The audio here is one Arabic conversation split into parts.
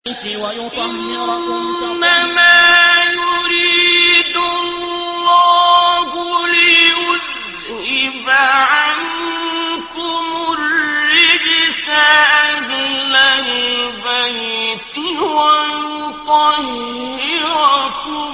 ويطهركم إنما يريد الله ليذهب عنكم الرجس أهل البيت ويطهركم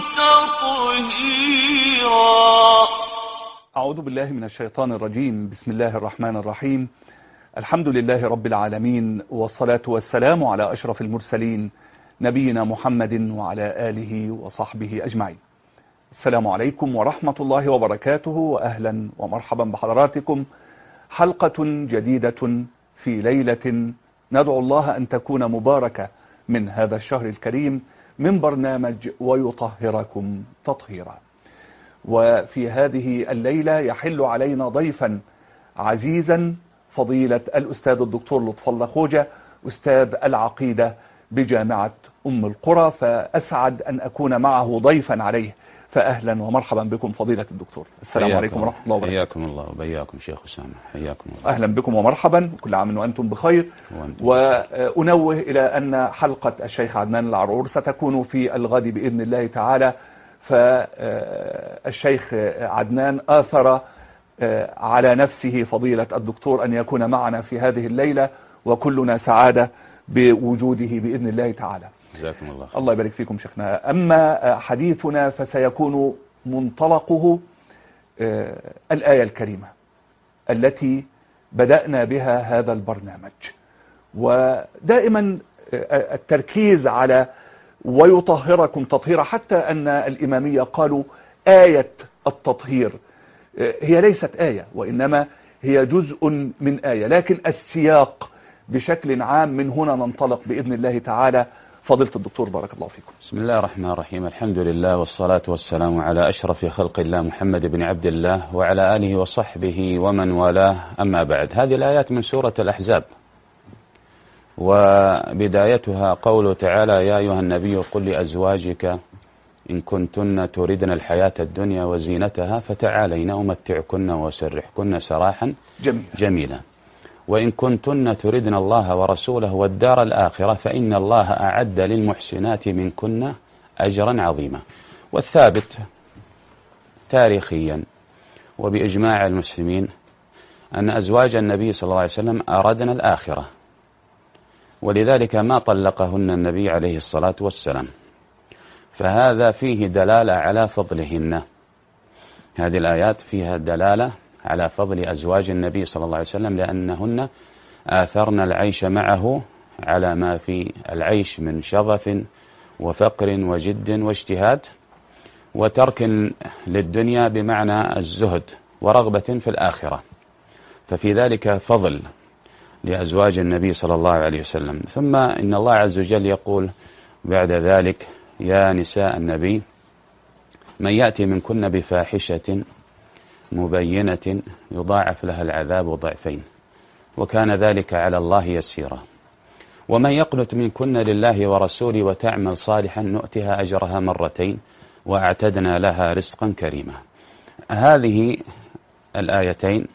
تطهيرا. أعوذ بالله من الشيطان الرجيم. بسم الله الرحمن الرحيم. الحمد لله رب العالمين، والصلاة والسلام على أشرف المرسلين نبينا محمد وعلى آله وصحبه أجمعين. السلام عليكم ورحمة الله وبركاته، وأهلا ومرحبا بحضراتكم. حلقة جديدة في ليلة ندعو الله أن تكون مباركة من هذا الشهر الكريم، من برنامج ويطهركم تطهيرا. وفي هذه الليلة يحل علينا ضيفا عزيزا، فضيلة الأستاذ الدكتور لطف الله خوجة، أستاذ العقيدة بجامعة أم القرى، فأسعد أن أكون معه ضيفا عليه. فأهلا ومرحبا بكم فضيلة الدكتور. السلام عليكم ورحمة الله وبركاته. حياكم الله وبياكم شيخ أسامة. حياكم الله. أهلا بكم ومرحبا، كل عام وأنتم بخير. وأنوه إلى أن حلقة الشيخ عدنان العرعور ستكون في الغد بإذن الله تعالى. فالشيخ عدنان آثر على نفسه فضيلة الدكتور أن يكون معنا في هذه الليلة، وكلنا سعادة بوجوده بإذن الله تعالى. جزاكم الله خير. الله يبارك فيكم شيخنا. أما حديثنا فسيكون منطلقه الآية الكريمة التي بدأنا بها هذا البرنامج، ودائما التركيز على ويطهركم تطهيرا، حتى أن الإمامية قالوا آية التطهير هي ليست آية، وإنما هي جزء من آية، لكن السياق بشكل عام من هنا ننطلق بإذن الله تعالى. فضيلة الدكتور بارك الله فيكم. بسم الله الرحمن الرحيم. الحمد لله والصلاة والسلام على أشرف خلق الله محمد بن عبد الله وعلى آله وصحبه ومن والاه. أما بعد، هذه الآيات من سورة الأحزاب، وبدايتها قوله تعالى: يا أيها النبي قل لأزواجك إن كنتن تردن الحياة الدنيا وزينتها فتعالين أمتعكن وأسرحكن سراحا جميلا وإن كنتن تردن الله ورسوله والدار الآخرة فإن الله أعد للمحسنات منكن أجرا عظيما. والثابت تاريخيا وبإجماع المسلمين أن أزواج النبي صلى الله عليه وسلم أردن الآخرة، ولذلك ما طلقهن النبي عليه الصلاة والسلام، فهذا فيه دلالة على فضلهن. هذه الآيات فيها دلالة على فضل أزواج النبي صلى الله عليه وسلم، لأنهن آثرن العيش معه على ما في العيش من شظف وفقر وجد واجتهاد وترك للدنيا بمعنى الزهد ورغبة في الآخرة، ففي ذلك فضل لأزواج النبي صلى الله عليه وسلم. ثم إن الله عز وجل يقول بعد ذلك: يا نساء النبي من يأتي منكن بفاحشة مبينة يضاعف لها العذاب ضعفين وكان ذلك على الله يسيرا ومن يقنت منكن لله ورسوله وتعمل صالحا نؤتها أجرها مرتين وأعتدنا لها رزقا كريما. هذه الآيتين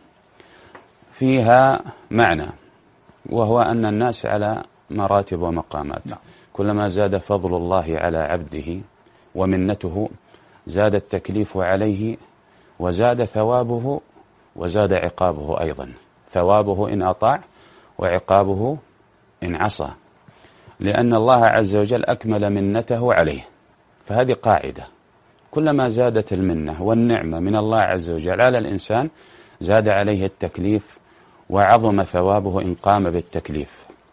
فيها معنى، وهو أن الناس على مراتب ومقامات. كلما زاد فضل الله على عبده ومنته زاد التكليف عليه وزاد ثوابه وزاد عقابه أيضا، ثوابه إن أطاع وعقابه إن عصى، لأن الله عز وجل أكمل منته عليه. فهذه قاعدة، كلما زادت المنة والنعمة من الله عز وجل على الإنسان زاد عليه التكليف وعظم ثوابه إن قام بالتكليف،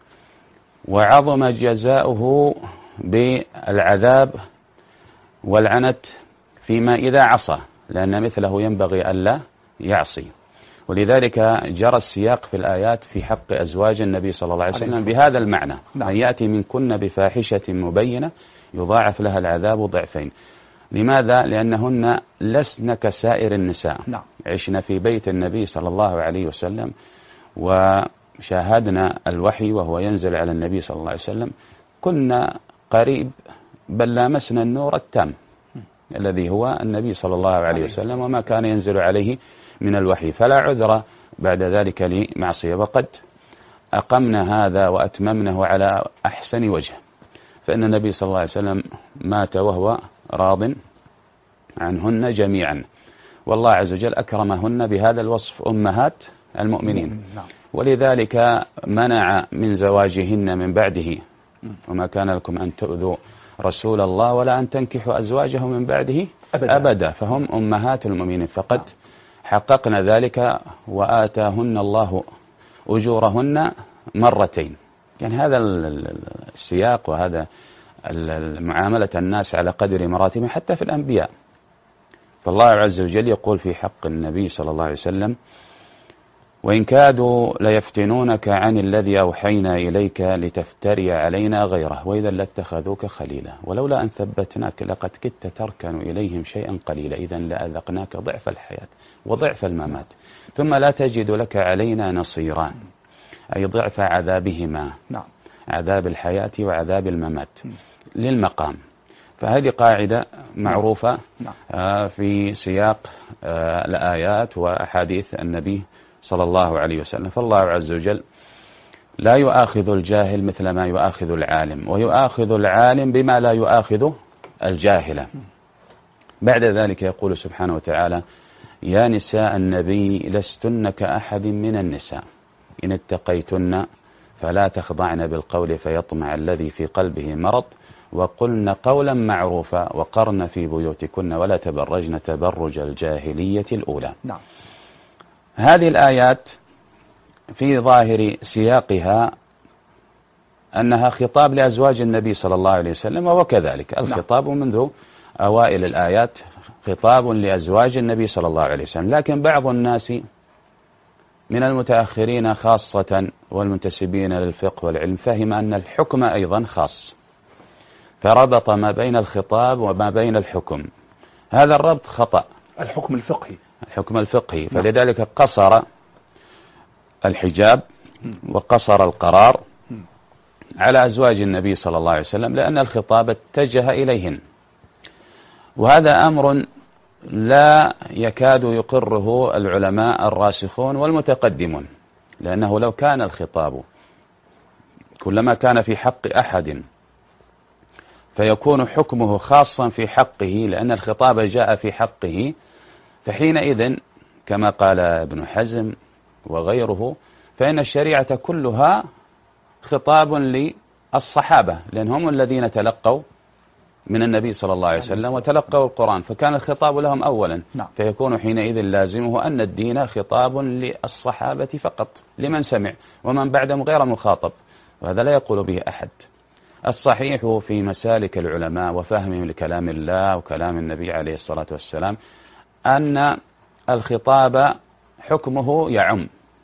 وعظم جزاؤه بالعذاب والعنت فيما إذا عصى، لأن مثله ينبغي ألا يعصي. ولذلك جرى السياق في الآيات في حق أزواج النبي صلى الله عليه وسلم بهذا المعنى: من يأتي منكن بفاحشة مبينة يضاعف لها العذاب ضعفين. لماذا؟ لأنهن لسن كسائر النساء. عشنا في بيت النبي صلى الله عليه وسلم وشاهدنا الوحي وهو ينزل على النبي صلى الله عليه وسلم، كنا قريب بل لامسنا النور التام الذي هو النبي صلى الله عليه وسلم وما كان ينزل عليه من الوحي، فلا عذر بعد ذلك لمعصية. وقد أقمنا هذا وأتممنه على أحسن وجه. فإن النبي صلى الله عليه وسلم مات وهو راض عنهن جميعا، والله عز وجل أكرمهن بهذا الوصف أمهات المؤمنين، ولذلك منع من زواجهن من بعده، وما كان لكم أن تؤذوا رسول الله ولا أن تنكحوا أزواجه من بعده أبدا، فهم أمهات المؤمنين، فقد حققنا ذلك وآتاهن الله أجورهن مرتين. يعني هذا السياق وهذا معاملة الناس على قدر مراتبهم حتى في الأنبياء. فالله عز وجل يقول في حق النبي صلى الله عليه وسلم: وإن كادوا ليفتنونك عن الذي أوحينا إليك لتفتري علينا غيره وإذا لاتخذوك خليلا ولولا أن ثبتناك لقد كدت تركن إليهم شيئا قليلا إذا لأذقناك ضعف الحياة وضعف الممات ثم لا تجد لك علينا نصيرا، أي ضعف عذابهما، عذاب الحياة وعذاب الممات للمقام. فهذه قاعدة معروفة في سياق الآيات وأحاديث النبي صلى الله عليه وسلم. فالله عز وجل لا يؤاخذ الجاهل مثل ما يؤاخذ العالم، ويؤاخذ العالم بما لا يؤاخذ الجاهل. بعد ذلك يقول سبحانه وتعالى: يا نساء النبي لستن كأحد من النساء إن اتقيتن فلا تخضعن بالقول فيطمع الذي في قلبه مرض وقلن قولا معروفا وقرن في بيوتكن ولا تبرجن تبرج الجاهلية الأولى. هذه الآيات في ظاهر سياقها أنها خطاب لأزواج النبي صلى الله عليه وسلم، وهو كذلك الخطاب منذ أوائل الآيات خطاب لأزواج النبي صلى الله عليه وسلم. لكن بعض الناس من المتأخرين خاصة والمنتسبين للفقه والعلم فهم أن الحكم أيضا خاص، فربط ما بين الخطاب وما بين الحكم. هذا الربط خطأ. الحكم الفقهي فلذلك قصر الحجاب وقصر القرار على أزواج النبي صلى الله عليه وسلم لأن الخطاب اتجه إليهن، وهذا أمر لا يكاد يقره العلماء الراسخون والمتقدمون، لأنه لو كان الخطاب كلما كان في حق أحد فيكون حكمه خاصا في حقه لأن الخطاب جاء في حقه، فحينئذ كما قال ابن حزم وغيره فإن الشريعة كلها خطاب للصحابة، لأنهم الذين تلقوا من النبي صلى الله عليه وسلم وتلقوا القرآن، فكان الخطاب لهم أولا. فيكون حينئذ لازمه أن الدين خطاب للصحابة فقط لمن سمع، ومن بعدهم غير مخاطب، وهذا لا يقول به أحد. الصحيح في مسالك العلماء وفهمهم لكلام الله وكلام النبي عليه الصلاة والسلام أن الخطاب حكمه يعم،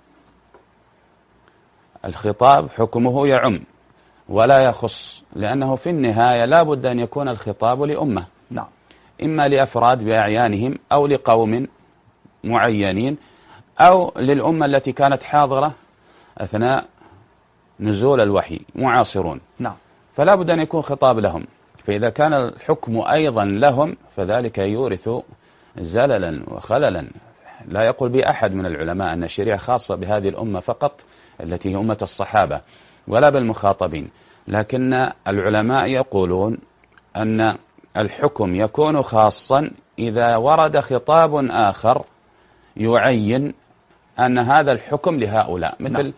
الخطاب حكمه يعم ولا يخص، لأنه في النهاية لا بد أن يكون الخطاب لأمة، إما لأفراد بأعيانهم أو لقوم معينين أو للأمة التي كانت حاضرة أثناء نزول الوحي معاصرون، فلا بد أن يكون خطاب لهم. فإذا كان الحكم أيضا لهم فذلك يورث زللا وخللا. لا يقول بأحد من العلماء أن الشريعة خاصة بهذه الأمة فقط التي هي أمة الصحابة ولا بالمخاطبين، لكن العلماء يقولون أن الحكم يكون خاصا إذا ورد خطاب آخر يعين أن هذا الحكم لهؤلاء، مثل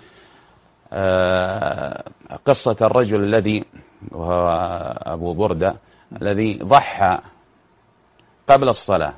قصة الرجل الذي وهو أبو بردة الذي ضحى قبل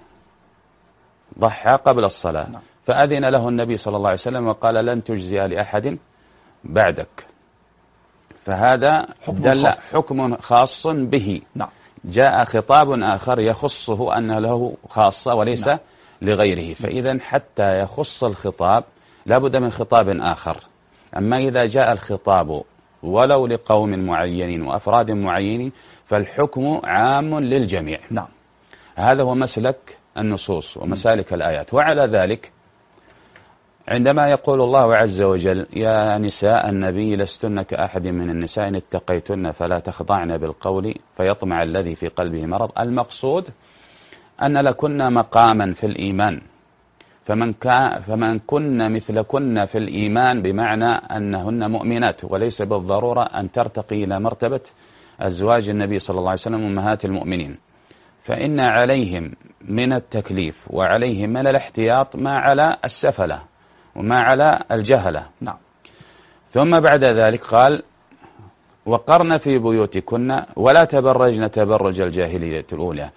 الصلاة فأذن له النبي صلى الله عليه وسلم وقال لن تجزي لأحد بعدك، فهذا دل حكم خاص به. جاء خطاب آخر يخصه أنه له خاصة وليس لغيره، فإذا حتى يخص الخطاب لابد من خطاب آخر. أما إذا جاء الخطاب ولو لقوم معينين وأفراد معينين فالحكم عام للجميع. هذا هو مسلك النصوص ومسالك الآيات. وعلى ذلك عندما يقول الله عز وجل يا نساء النبي لستن كأحد من النساء إن اتقيتن فلا تخضعن بالقول فيطمع الذي في قلبه مرض، المقصود أن لكن مقاما في الإيمان، فمن كن مثلكن في الإيمان، بمعنى أنهن مؤمنات، وليس بالضرورة أن ترتقي إلى مرتبة أزواج النبي صلى الله عليه وسلم أمهات المؤمنين، فإن عليهم من التكليف وعليهم من الاحتياط ما على السفلة وما على الجهلة. نعم. ثم بعد ذلك قال: وقرن في بيوتكن ولا تبرجن تبرج الجاهلية الأولى.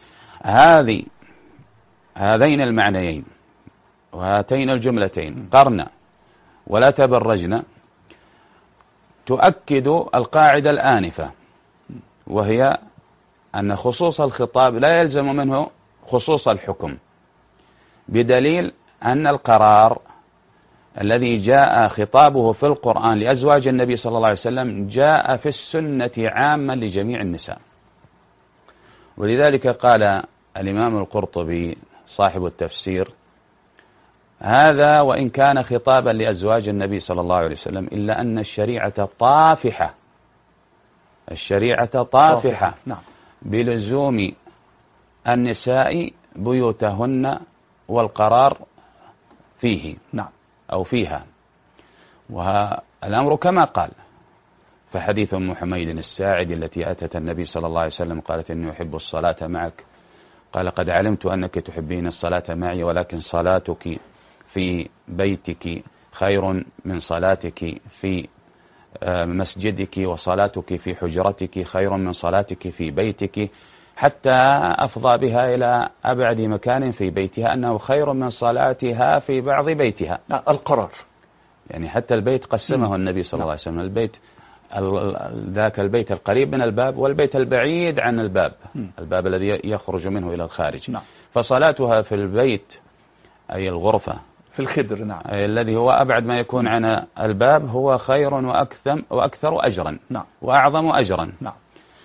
هذين المعنيين وهاتين الجملتين، قرن ولا تبرجن، تؤكد القاعدة الآنفة، وهي أن خصوص الخطاب لا يلزم منه خصوص الحكم، بدليل أن القرار الذي جاء خطابه في القرآن لأزواج النبي صلى الله عليه وسلم جاء في السنة عاما لجميع النساء. ولذلك قال الإمام القرطبي صاحب التفسير: هذا وإن كان خطابا لأزواج النبي صلى الله عليه وسلم، إلا أن الشريعة طافحة، الشريعة طافحة نعم. بلزوم النساء بيوتهن والقرار فيه، نعم، أو فيها. والأمر كما قال، فحديث أم حميد الساعدي التي أتت النبي صلى الله عليه وسلم قالت: إني أحب الصلاة معك. قال: قد علمت أنك تحبين الصلاة معي، ولكن صلاتك في بيتك خير من صلاتك في مسجدك، وصلاتك في حجرتك خير من صلاتك في بيتك، حتى أفضى بها إلى أبعد مكان في بيتها أنه خير من صلاتها في بعض بيتها. القرار يعني حتى البيت قسمه النبي صلى الله عليه وسلم: البيت ذاك البيت القريب من الباب والبيت البعيد عن الباب، الباب الذي يخرج منه إلى الخارج. نعم. فصلاتها في البيت أي الغرفة في الخدر، نعم، الذي هو أبعد ما يكون عن الباب هو خير وأكثر أجرا، نعم، وأعظم أجرا. نعم.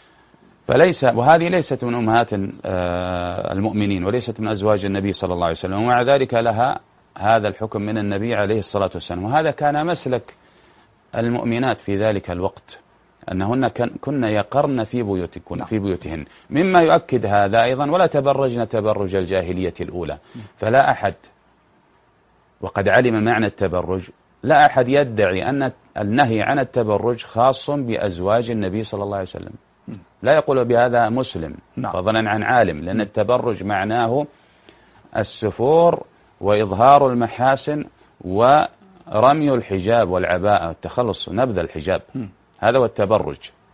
وهذه ليست من أمهات المؤمنين وليست من أزواج النبي صلى الله عليه وسلم، ومع ذلك لها هذا الحكم من النبي عليه الصلاة والسلام. وهذا كان مسلك المؤمنات في ذلك الوقت، أنهن كن يقرن في بيوتهن. مما يؤكد هذا أيضا: ولا تبرجن تبرج الجاهلية الأولى. فلا أحد، وقد علم معنى التبرج، لا أحد يدعي أن النهي عن التبرج خاص بأزواج النبي صلى الله عليه وسلم. لا يقول بهذا مسلم فضلا عن عالم، لأن التبرج معناه السفور وإظهار المحاسن ورمي الحجاب والعباءة، التخلص، نبذ الحجاب، هذا هو التبرج،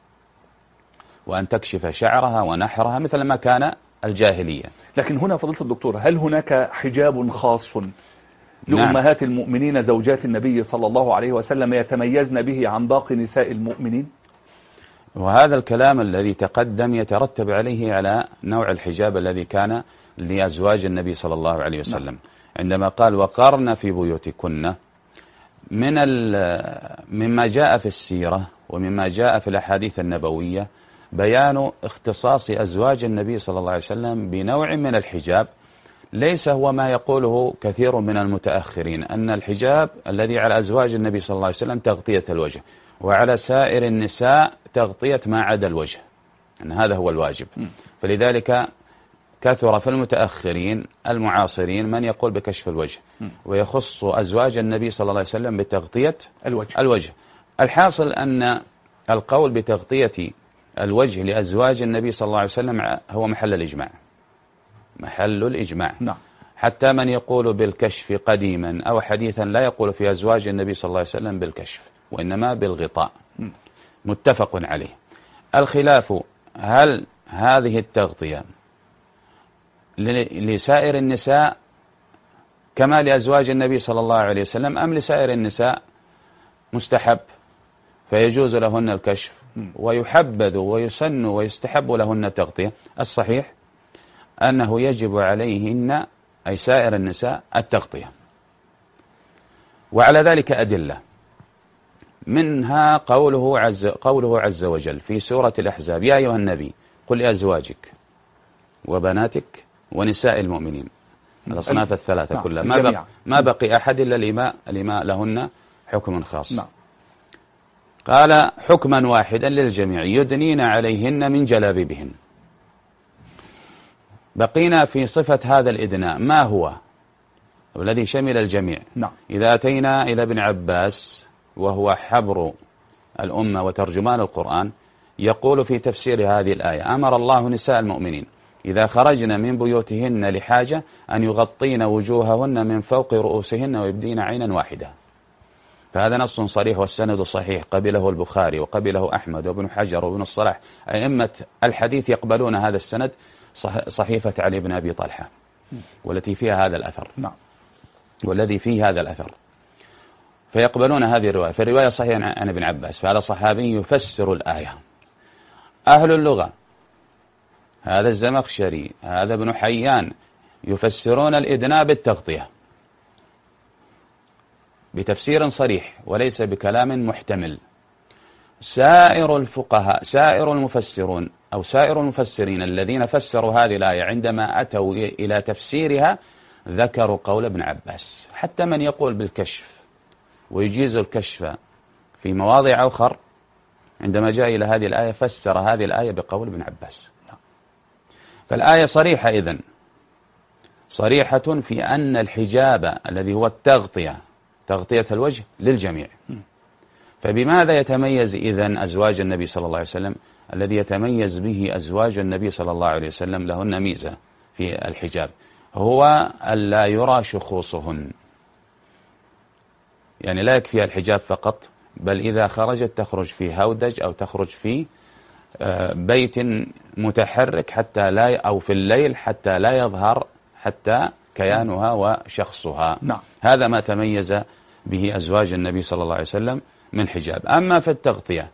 وأن تكشف شعرها ونحرها مثل ما كان الجاهلية. لكن هنا فضيلة الدكتور، هل هناك حجاب خاص لأمهات المؤمنين زوجات النبي صلى الله عليه وسلم يتميزن به عن باقي نساء المؤمنين؟ وهذا الكلام الذي تقدم يترتب عليه على نوع الحجاب الذي كان لأزواج النبي صلى الله عليه وسلم. عندما قال: وقرن في بيوتكن، مما جاء في السيرة ومما جاء في الأحاديث النبوية بيان اختصاص أزواج النبي صلى الله عليه وسلم بنوع من الحجاب، ليس هو ما يقوله كثير من المتأخرين، أن الحجاب الذي على أزواج النبي صلى الله عليه وسلم تغطية الوجه، وعلى سائر النساء تغطية ما عدا الوجه، أن هذا هو الواجب. فلذلك كثر في المتأخرين المعاصرين من يقول بكشف الوجه، ويخص أزواج النبي صلى الله عليه وسلم بتغطية الوجه. الحاصل أن القول بتغطية الوجه لأزواج النبي صلى الله عليه وسلم هو محل الإجماع. نعم. حتى من يقول بالكشف قديما أو حديثا لا يقول في أزواج النبي صلى الله عليه وسلم بالكشف، وإنما بالغطاء، متفق عليه. الخلاف: هل هذه التغطية لسائر النساء كما لأزواج النبي صلى الله عليه وسلم، أم لسائر النساء مستحب فيجوز لهن الكشف ويحبذ ويسن ويستحب لهن التغطية؟ الصحيح أنه يجب عليهن، أي سائر النساء، التغطية. وعلى ذلك أدلة، منها قوله عز وجل في سورة الأحزاب: يا أيها النبي قل لأزواجك وبناتك ونساء المؤمنين، الأصناف الثلاثة كلها، ما بقي أحد إلا الإماء لهن حكم خاص. قال: حكما واحدا للجميع، يدنين عليهن من جلابيبهن. بقينا في صفة هذا الإدناء، ما هو؟ والذي شمل الجميع. نعم. إذا أتينا إلى ابن عباس وهو حبر الأمة وترجمان القرآن، يقول في تفسير هذه الآية: أمر الله نساء المؤمنين إذا خرجن من بيوتهن لحاجة أن يغطين وجوههن من فوق رؤوسهن ويبدين عينا واحدة. فهذا نص صريح والسند صحيح، قبله البخاري وقبله أحمد وابن حجر وابن الصلاح، أئمة الحديث يقبلون هذا السند، صحيفة علي بن أبي طلحة والتي فيها هذا الأثر. نعم. والذي فيه هذا الأثر، فيقبلون هذه الرواية. فالرواية صحيحة عن ابن عباس، فهذا صحابي يفسر الآية. أهل اللغة، هذا الزمخشري، هذا ابن حيان، يفسرون الإدناء بالتغطية بتفسير صريح وليس بكلام محتمل. سائر الفقهاء، سائر المفسرون أو سائر المفسرين الذين فسروا هذه الآية عندما أتوا إلى تفسيرها ذكروا قول ابن عباس. حتى من يقول بالكشف ويجيز الكشف في مواضع أخر، عندما جاء إلى هذه الآية فسر هذه الآية بقول ابن عباس. فالآية صريحة إذن، صريحة في أن الحجاب الذي هو التغطية، تغطية الوجه للجميع. فبماذا يتميز إذن أزواج النبي صلى الله عليه وسلم؟ الذي يتميز به أزواج النبي صلى الله عليه وسلم لهن ميزة في الحجاب، هو ألا يرى شخوصهن. يعني لا يكفي الحجاب فقط، بل إذا خرجت تخرج في هودج أو تخرج في بيت متحرك حتى لا، أو في الليل حتى لا يظهر حتى كيانها وشخصها. نعم. هذا ما تميز به أزواج النبي صلى الله عليه وسلم من حجاب. أما في التغطية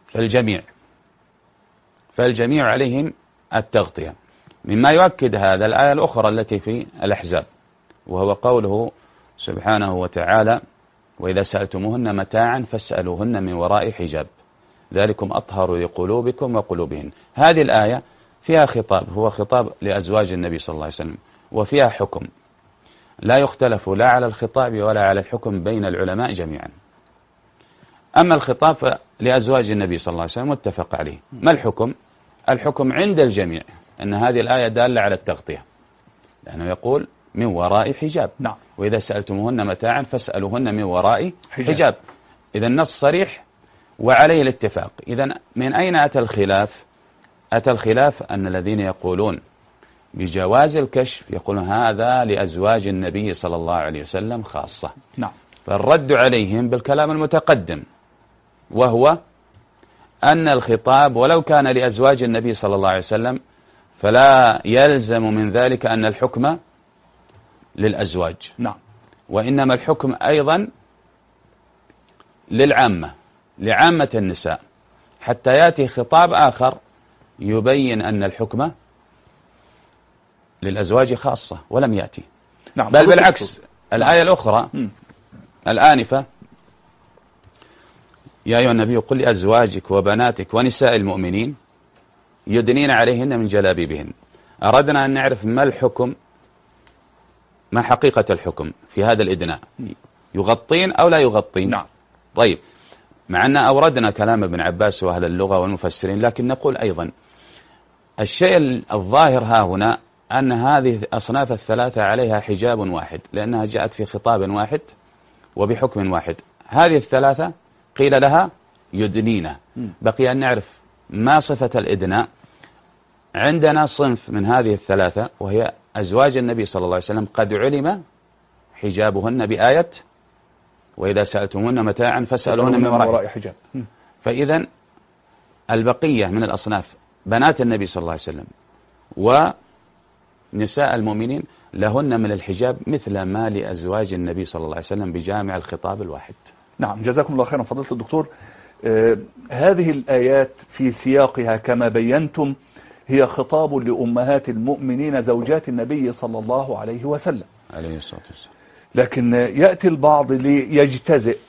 فالجميع عليهم التغطية. مما يؤكد هذا الآية الأخرى التي في الأحزاب، وهو قوله سبحانه وتعالى: وإذا سألتموهن متاعا فاسألوهن من وراء حجاب ذلكم أطهر لقلوبكم وقلوبهن. هذه الآية فيها خطاب، هو خطاب لأزواج النبي صلى الله عليه وسلم، وفيها حكم لا يختلف لا على الخطاب ولا على الحكم بين العلماء جميعا. أما الخطاب لأزواج النبي صلى الله عليه وسلم متفق عليه. ما الحكم؟ الحكم عند الجميع أن هذه الآية دالة على التغطية، لأنه يقول من وراء حجاب. نعم. وإذا سألتموهن متاعا فاسألوهن من وراء حجاب. إذا النص صريح وعليه الاتفاق. إذا من أين أتى الخلاف؟ أتى الخلاف أن الذين يقولون بجواز الكشف يقولون هذا لأزواج النبي صلى الله عليه وسلم خاصة. نعم. فالرد عليهم بالكلام المتقدم، وهو أن الخطاب ولو كان لأزواج النبي صلى الله عليه وسلم فلا يلزم من ذلك أن الحكم للأزواج. نعم. وإنما الحكم أيضا للعامة، لعامة النساء، حتى يأتي خطاب آخر يبين أن الحكم للأزواج خاصة ولم يأتي. نعم. بل بالعكس، الآية الأخرى الآنفة: يا أيها النبي قل لأزواجك وبناتك ونساء المؤمنين يدنين عليهن من جلابيبهن. أردنا أن نعرف ما الحكم، ما حقيقة الحكم في هذا الإدناء، يغطين أو لا يغطين؟ نعم. طيب، مع أن أوردنا كلام ابن عباس وأهل اللغة والمفسرين، لكن نقول أيضا الشيء الظاهر ها هنا أن هذه الأصناف الثلاثة عليها حجاب واحد، لأنها جاءت في خطاب واحد وبحكم واحد. هذه الثلاثة قيل لها يدنين. بقي أن نعرف ما صفة الإدناء. عندنا صنف من هذه الثلاثة وهي أزواج النبي صلى الله عليه وسلم قد علم حجابهن بآية وإذا سألتمون متاعا فاسألوهن من وراء حجاب. فإذا البقية من الأصناف بنات النبي صلى الله عليه وسلم ونساء المؤمنين لهن من الحجاب مثل ما لأزواج النبي صلى الله عليه وسلم بجامع الخطاب الواحد. نعم. جزاكم الله خيرا فضيلة الدكتور. هذه الآيات في سياقها كما بينتم هي خطاب لأمهات المؤمنين زوجات النبي صلى الله عليه وسلم عليه الصلاة والسلام. لكن يأتي البعض ليجتزئ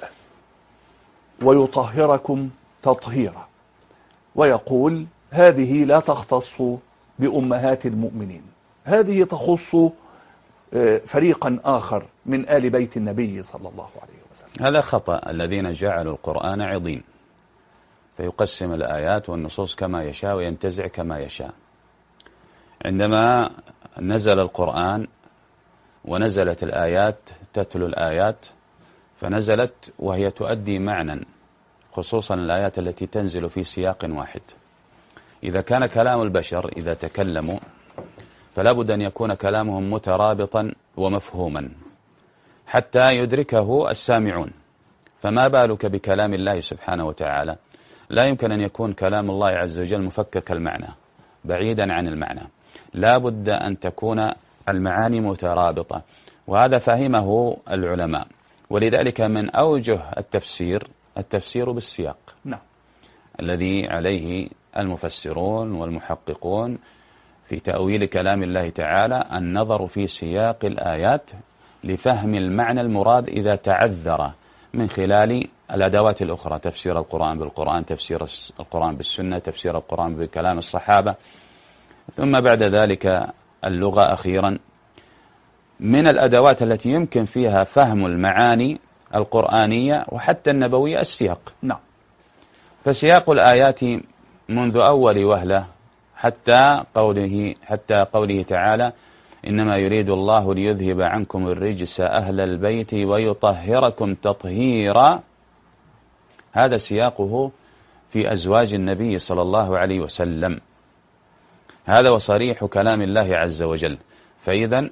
ويطهركم تطهيرا ويقول هذه لا تختص بأمهات المؤمنين، هذه تخص فريقا آخر من آل بيت النبي صلى الله عليه وسلم. هذا خطأ. الذين جعلوا القرآن عضين، فيقسم الآيات والنصوص كما يشاء وينتزع كما يشاء. عندما نزل القرآن ونزلت الآيات تتلو الآيات، فنزلت وهي تؤدي معنى، خصوصا الآيات التي تنزل في سياق واحد. إذا كان كلام البشر إذا تكلموا فلا بد أن يكون كلامهم مترابطا ومفهوما حتى يدركه السامعون، فما بالك بكلام الله سبحانه وتعالى؟ لا يمكن أن يكون كلام الله عز وجل مفكك المعنى بعيدا عن المعنى، لا بد أن تكون المعاني مترابطة، وهذا فهمه العلماء. ولذلك من أوجه التفسير بالسياق، نعم، الذي عليه المفسرون والمحققون في تأويل كلام الله تعالى النظر في سياق الآيات لفهم المعنى المراد إذا تعذر من خلال الأدوات الأخرى، تفسير القرآن بالقرآن، تفسير القرآن بالسنة، تفسير القرآن بكلام الصحابة، ثم بعد ذلك اللغة أخيرا. من الأدوات التي يمكن فيها فهم المعاني القرآنية وحتى النبوية السياق. نعم. فسياق الآيات منذ أول وهلة حتى قوله تعالى: إنما يريد الله ليذهب عنكم الرجس أهل البيت ويطهركم تطهيرا، هذا سياقه في أزواج النبي صلى الله عليه وسلم، هذا وصريح كلام الله عز وجل. فإذا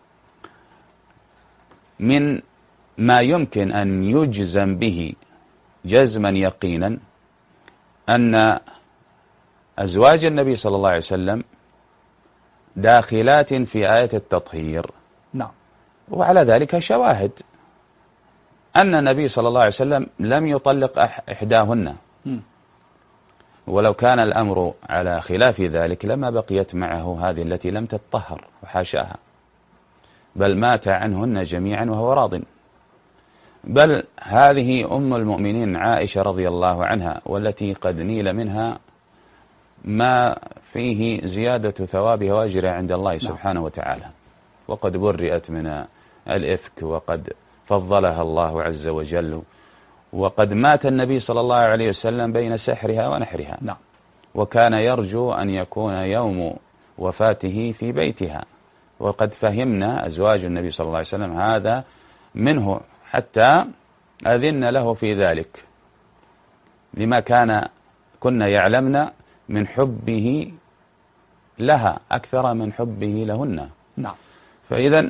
من ما يمكن أن يجزم به جزما يقينا أن أزواج النبي صلى الله عليه وسلم داخلات في آية التطهير. نعم. وعلى ذلك شواهد أن النبي صلى الله عليه وسلم لم يطلق إحداهن، ولو كان الأمر على خلاف ذلك لما بقيت معه هذه التي لم تتطهر وحاشاها، بل مات عنهن جميعا وهو راض. بل هذه أم المؤمنين عائشة رضي الله عنها، والتي قد نيل منها ما فيه زيادة ثوابها وأجرها عند الله سبحانه وتعالى، وقد برئت من الإفك، وقد فضلها الله عز وجل، وقد مات النبي صلى الله عليه وسلم بين سحرها ونحرها. نعم. وكان يرجو أن يكون يوم وفاته في بيتها، وقد فهمنا أزواج النبي صلى الله عليه وسلم هذا منه، حتى أذن له في ذلك لما كنا يعلمنا من حبه لها أكثر من حبه لهن. نعم. فإذا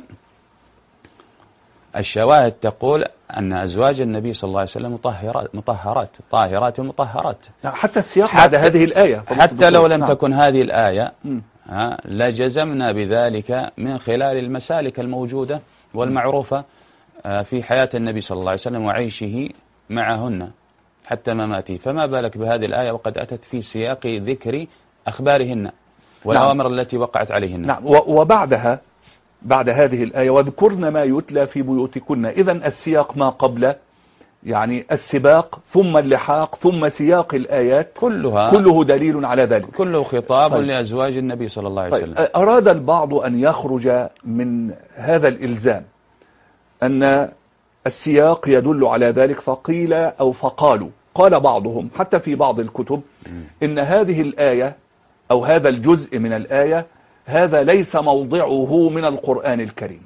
الشواهد تقول أن أزواج النبي صلى الله عليه وسلم مطهرات طاهرات مطهرات. حتى السياق بعد هذه الآية، حتى لو لم تكن هذه الآية لجزمنا بذلك من خلال المسالك الموجودة والمعروفة في حياة النبي صلى الله عليه وسلم وعيشه معهن حتى مماته، فما بالك بهذه الآية وقد أتت في سياق ذكر أخبارهن والأوامر التي وقعت عليهن. نعم. وبعدها بعد هذه الآية: واذكرن ما يتلى في بيوتكن. إذن السياق ما قبل، يعني السباق ثم اللحاق ثم سياق الآيات كله دليل على ذلك، كله خطاب لأزواج النبي صلى الله عليه وسلم. أراد البعض أن يخرج من هذا الإلزام أن السياق يدل على ذلك، فقيل أو فقالوا، قال بعضهم حتى في بعض الكتب إن هذه الآية أو هذا الجزء من الآية هذا ليس موضعه من القرآن الكريم،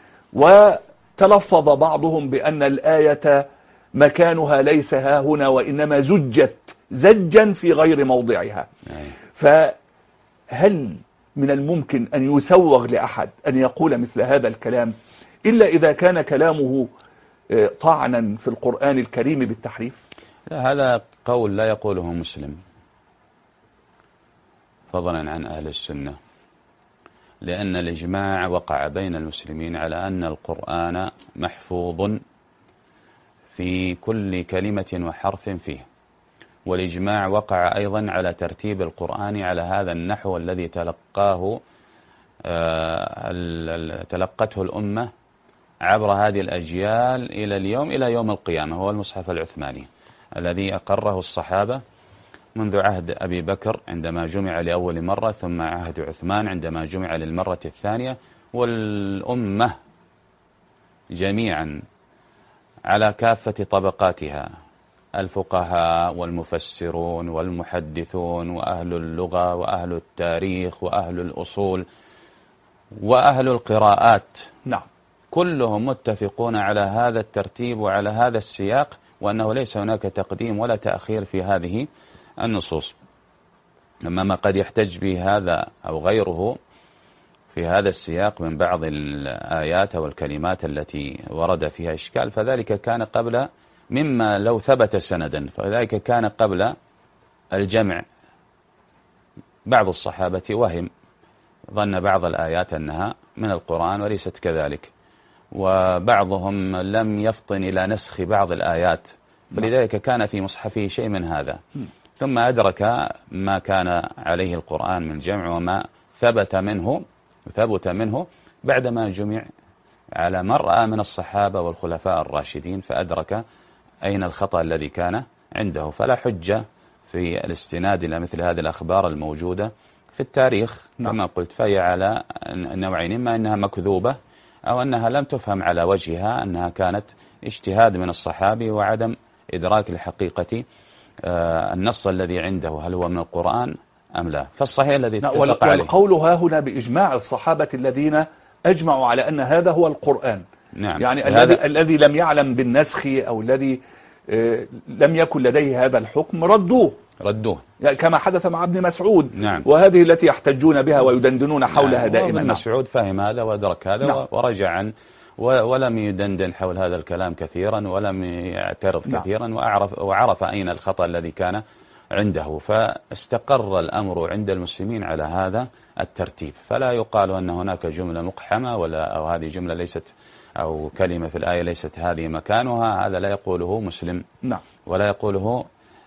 وتلفظ بعضهم بأن الآية مكانها ليس ها هنا وإنما زجت زجا في غير موضعها. فهل من الممكن أن يسوغ لأحد أن يقول مثل هذا الكلام إلا إذا كان كلامه طعنا في القرآن الكريم بالتحريف؟ لا، هذا قول لا يقوله مسلم فضلا عن أهل السنة، لأن الإجماع وقع بين المسلمين على أن القرآن محفوظ في كل كلمة وحرف فيه، والإجماع وقع أيضا على ترتيب القرآن على هذا النحو الذي تلقته الأمة عبر هذه الأجيال إلى اليوم، إلى يوم القيامة، هو المصحف العثماني الذي أقره الصحابة منذ عهد أبي بكر عندما جمع لأول مرة، ثم عهد عثمان عندما جمع للمرة الثانية، والأمة جميعا على كافة طبقاتها، الفقهاء والمفسرون والمحدثون وأهل اللغة وأهل التاريخ وأهل الأصول وأهل القراءات. نعم. كلهم متفقون على هذا الترتيب وعلى هذا السياق، وأنه ليس هناك تقديم ولا تأخير في هذه النصوص. أما ما قد يحتج به هذا أو غيره في هذا السياق من بعض الآيات أو الكلمات التي ورد فيها إشكال، فذلك كان قبل، مما لو ثبت سندا، فذلك كان قبل الجمع. بعض الصحابة وهم، ظن بعض الآيات أنها من القرآن وليست كذلك، وبعضهم لم يفطن إلى نسخ بعض الآيات، فلذلك كان في مصحفه شيء من هذا، ثم أدرك ما كان عليه القرآن من جمع وما ثبت منه بعدما جمع على مرأى من الصحابة والخلفاء الراشدين، فأدرك أين الخطأ الذي كان عنده. فلا حجة في الاستناد إلى مثل هذه الأخبار الموجودة في التاريخ كما قلت، فهي على نوعين: إما أنها مكذوبة أو أنها لم تفهم على وجهها، أنها كانت اجتهاد من الصحابي وعدم إدراك الحقيقة النص الذي عنده هل هو من القرآن أم لا. فالصحيح الذي اتفق عليه، والقول ها هنا بإجماع الصحابة الذين أجمعوا على أن هذا هو القرآن. نعم. يعني الذي لم يعلم بالنسخ أو الذي لم يكن لديه هذا الحكم ردوه يعني كما حدث مع ابن مسعود. نعم. وهذه التي يحتجون بها ويدندنون حولها دائما. ابن مسعود فهم هذا وأدرك هذا ورجع عنه ولم يدندن حول هذا الكلام كثيرا ولم يعترض كثيرا، وعرف أين الخطأ الذي كان عنده، فاستقر الأمر عند المسلمين على هذا الترتيب. فلا يقال أن هناك جملة مقحمة أو هذه جملة ليست، أو كلمة في الآية ليست هذه مكانها، هذا لا يقوله مسلم ولا يقوله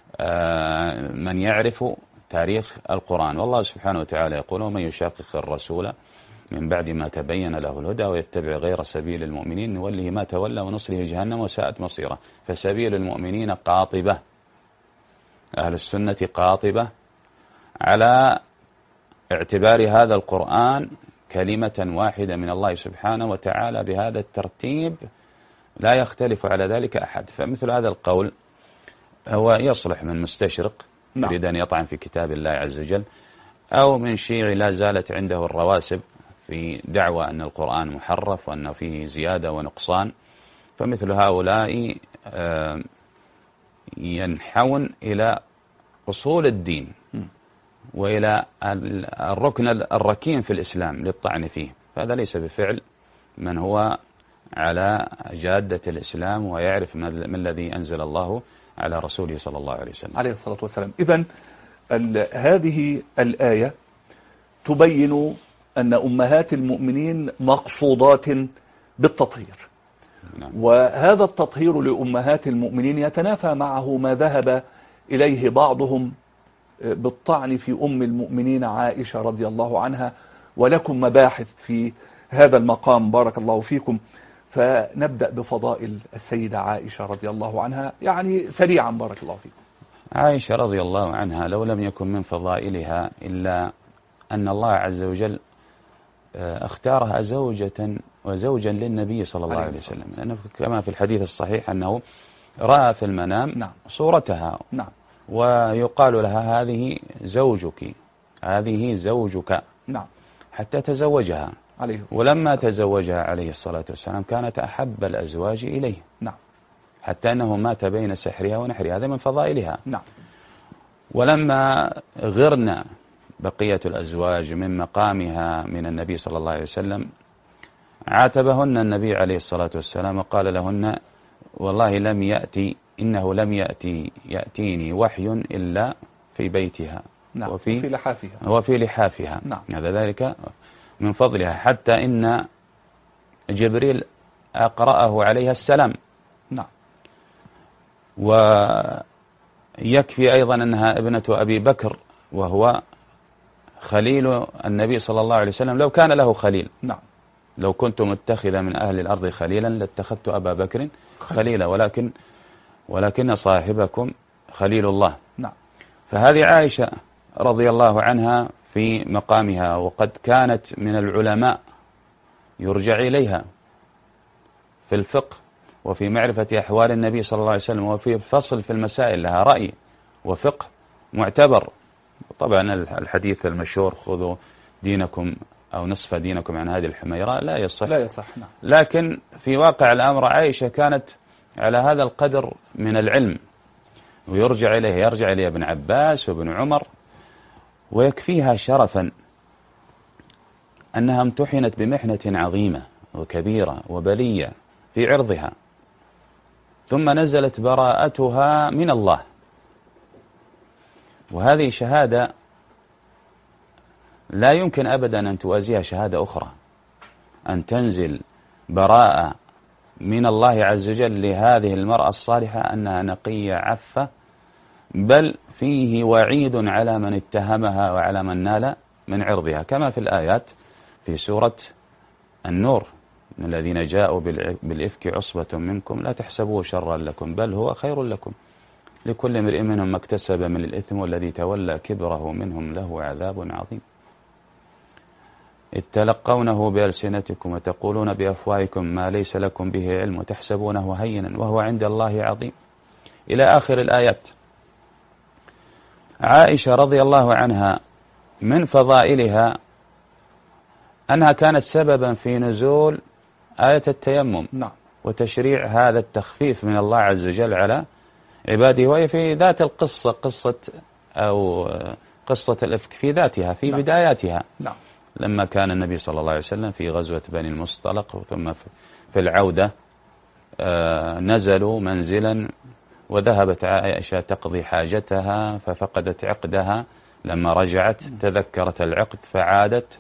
من يعرف تاريخ القرآن. والله سبحانه وتعالى يقول: ومن يشاقق الرسول من بعد ما تبين له الهدى ويتبع غير سبيل المؤمنين نوله ما تولى ونصله جهنم وساءت مصيره. فسبيل المؤمنين قاطبة، أهل السنة قاطبة على اعتبار هذا القرآن كلمة واحدة من الله سبحانه وتعالى بهذا الترتيب، لا يختلف على ذلك أحد. فمثل هذا القول هو يصلح من مستشرق يريد أن يطعن في كتاب الله عز وجل، أو من شيعي لا زالت عنده الرواسب في دعوى أن القرآن محرف وأنه فيه زيادة ونقصان. فمثل هؤلاء ينحون إلى أصول الدين وإلى الركن الركين في الإسلام للطعن فيه، فهذا ليس بفعل من هو على جادة الإسلام ويعرف ما الذي أنزل الله على رسوله صلى الله عليه وسلم عليه الصلاة والسلام. إذن هذه الآية تبين أن أمهات المؤمنين مقصودات بالتطهير. وهذا التطهير لأمهات المؤمنين يتنافى معه ما ذهب إليه بعضهم بالطعن في أم المؤمنين عائشة رضي الله عنها، ولكم مباحث في هذا المقام بارك الله فيكم. فنبدأ بفضائل السيدة عائشة رضي الله عنها يعني سريعا بارك الله فيكم. عائشة رضي الله عنها لو لم يكن من فضائلها إلا أن الله عز وجل اختارها زوجا للنبي صلى الله عليه وسلم، لأنه كما في الحديث الصحيح أنه رأى في المنام صورتها ويقال لها هذه زوجك حتى تزوجها ولما تزوجها عليه الصلاة والسلام كانت أحب الأزواج إليه حتى أنه مات بين سحرها ونحرها، هذا من فضائلها. ولما غرنا بقية الأزواج من مقامها من النبي صلى الله عليه وسلم عاتبهن النبي عليه الصلاة والسلام وقال لهن: والله إنه لم يأتيني وحي إلا في بيتها وفي لحافها هذا ذلك من فضلها، حتى إن جبريل أقرأه عليها السلام. ويكفي أيضا أنها ابنة أبي بكر وهو خليل النبي صلى الله عليه وسلم، لو كان له خليل لو كنت متخذا من أهل الأرض خليلا لاتخذت أبا بكر خليلا ولكن صاحبكم خليل الله. فهذه عائشة رضي الله عنها في مقامها، وقد كانت من العلماء يرجع إليها في الفقه وفي معرفة أحوال النبي صلى الله عليه وسلم، وفي فصل في المسائل لها رأي وفقه معتبر. طبعا الحديث المشهور: خذوا دينكم أو نصف دينكم عن هذه الحميراء لا يصح. لا يصح. نعم. لكن في واقع الأمر عائشة كانت على هذا القدر من العلم، ويرجع إليه ابن عباس وابن عمر، ويكفيها شرفا أنها امتحنت بمحنة عظيمة وكبيرة وبلية في عرضها، ثم نزلت براءتها من الله. وهذه شهادة لا يمكن أبدا أن توازيها شهادة أخرى، أن تنزل براءة من الله عز وجل لهذه المرأة الصالحة أنها نقية عفة، بل فيه وعيد على من اتهمها وعلى من نال من عرضها، كما في الآيات في سورة النور: من الذين جاءوا بالإفك عصبة منكم لا تحسبوه شرا لكم بل هو خير لكم لكل امرئ منهم ما اكتسب من الإثم والذي تولى كبره منهم له عذاب عظيم. إذ تلقونه بألسنتكم وتقولون بأفواهكم ما ليس لكم به علم وتحسبونه هينا وهو عند الله عظيم، إلى آخر الآيات. عائشة رضي الله عنها من فضائلها أنها كانت سببا في نزول آية التيمم وتشريع هذا التخفيف من الله عز وجل على عباده، وهي في ذات القصة، قصة الإفك في ذاتها في بداياتها، لما كان النبي صلى الله عليه وسلم في غزوة بني المصطلق، ثم في العودة نزلوا منزلا، وذهبت عائشة تقضي حاجتها ففقدت عقدها، لما رجعت تذكرت العقد فعادت،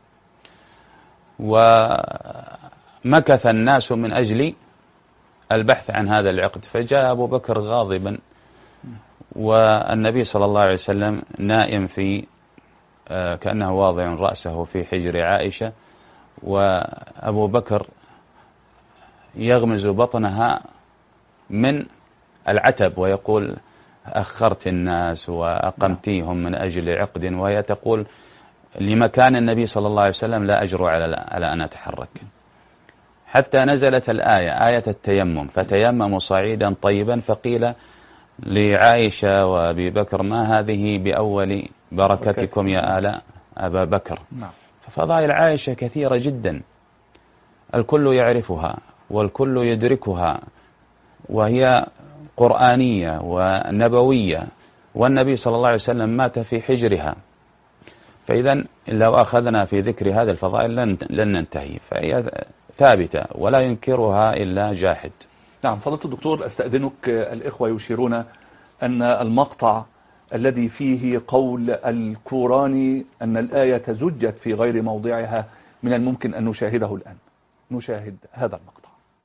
ومكث الناس من أجل البحث عن هذا العقد، فجاء أبو بكر غاضبا والنبي صلى الله عليه وسلم نائم في كأنه واضع رأسه في حجر عائشة، وأبو بكر يغمز بطنها من العتب ويقول أخرت الناس وأقمتيهم من أجل عقد، وهي تقول لمكان النبي صلى الله عليه وسلم لا أجرؤ على أن أتحرك، حتى نزلت الآية آية التيمم: فتيمموا صعيدا طيبا، فقيل لعائشة وأبي بكر ما هذه بأول بركتكم يا آل أبا بكر. ففضائل عائشة كثيرة جدا، الكل يعرفها والكل يدركها، وهي قرآنية ونبوية، والنبي صلى الله عليه وسلم مات في حجرها. فإذا لو أخذنا في ذكر هذه الفضائل لن ننتهي، فهي ثابتة ولا ينكرها إلا جاحد. نعم. فضيلة الدكتور، أستأذنك، الإخوة يشيرون أن المقطع الذي فيه قول الكوراني أن الآية زجت في غير موضعها من الممكن أن نشاهده الآن. نشاهد هذا المقطع.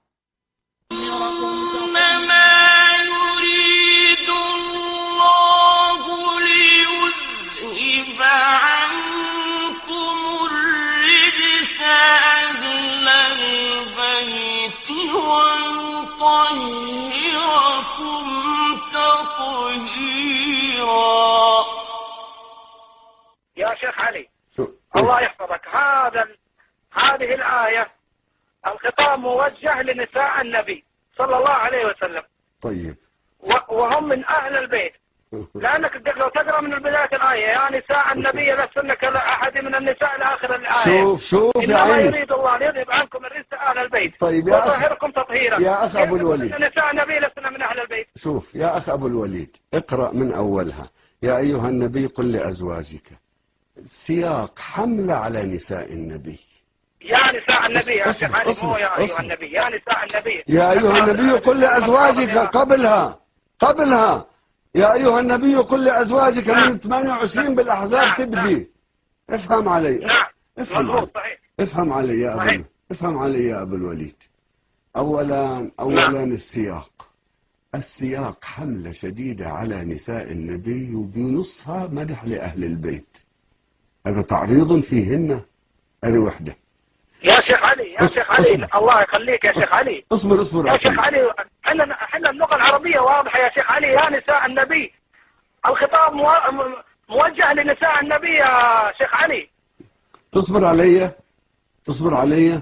يا شيخ علي الله يحفظك، هذه الآية الخطاب موجه لنساء النبي صلى الله عليه وسلم. طيب. وهم من أهل البيت، لأنك لو تقرأ من بداية الآية: يا نساء النبي لستن كأحد من النساء لآخر الآية. شوف إنما يريد الله ليذهب عنكم الرجس أهل البيت. طيب ويطهركم تطهيرا. يا أخ أبو الوليد، نساء النبي لستن من أهل البيت. شوف يا أخ أبو الوليد، اقرأ من أولها: يا أيها النبي قل لأزواجك. سياق حملة على نساء النبي. يا نساء النبي يا شيخ علي، مو يا أيها النبي، يا نساء النبي. يا أيها النبي قل لأزواجك قبلها يا أيها النبي قل لأزواجك من 28 بالأحزاب تبدي. افهم علي. نعم. افهم علي يا أبو الوليد. أولا السياق حملة شديدة على نساء النبي، وبنصها مدح لأهل البيت، هذا تعريض فيهن، هذه وحدة. يا شيخ علي الله يخليك يا شيخ علي. اصبر يا شيخ علي، احنا اللغة العربية واضحة يا شيخ علي. يا نساء النبي، الخطاب موجه لنساء النبي يا شيخ علي. تصبر علي.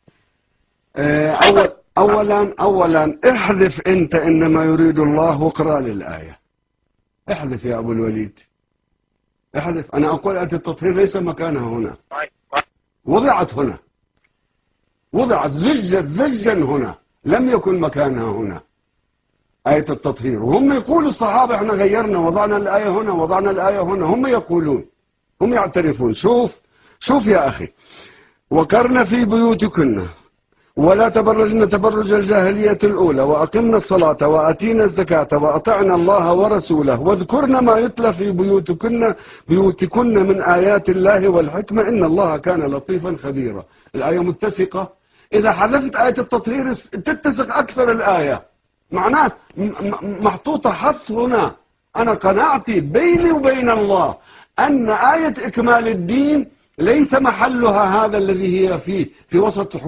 أولا احذف أنت إنما يريد الله واقرأ للآية. احذف يا أبو الوليد، احذف. أنا أقول أن التطهير ليس مكانه هنا. وضعت هنا، وضعت زجا هنا، لم يكن مكانها هنا آية التطهير. وهم يقولوا الصحابة احنا غيرنا، وضعنا الآية هنا، وضعنا الآية هنا. هم يقولون، هم يعترفون. شوف يا أخي، وقرن في بيوتكن ولا تبرجن تبرج الجاهلية الأولى وأقمنا الصلاة وأتينا الزكاة وأطعنا الله ورسوله واذكرن ما يتلى في بيوتكن من آيات الله والحكمة إن الله كان لطيفا خبيرا. الآية متسقة. إذا حذفت آية التطهير تتسق أكثر الآية، معناه محطوطة حث هنا. أنا قناعتي بيني وبين الله أن آية إكمال الدين ليس محلها هذا الذي هي فيه، في وسط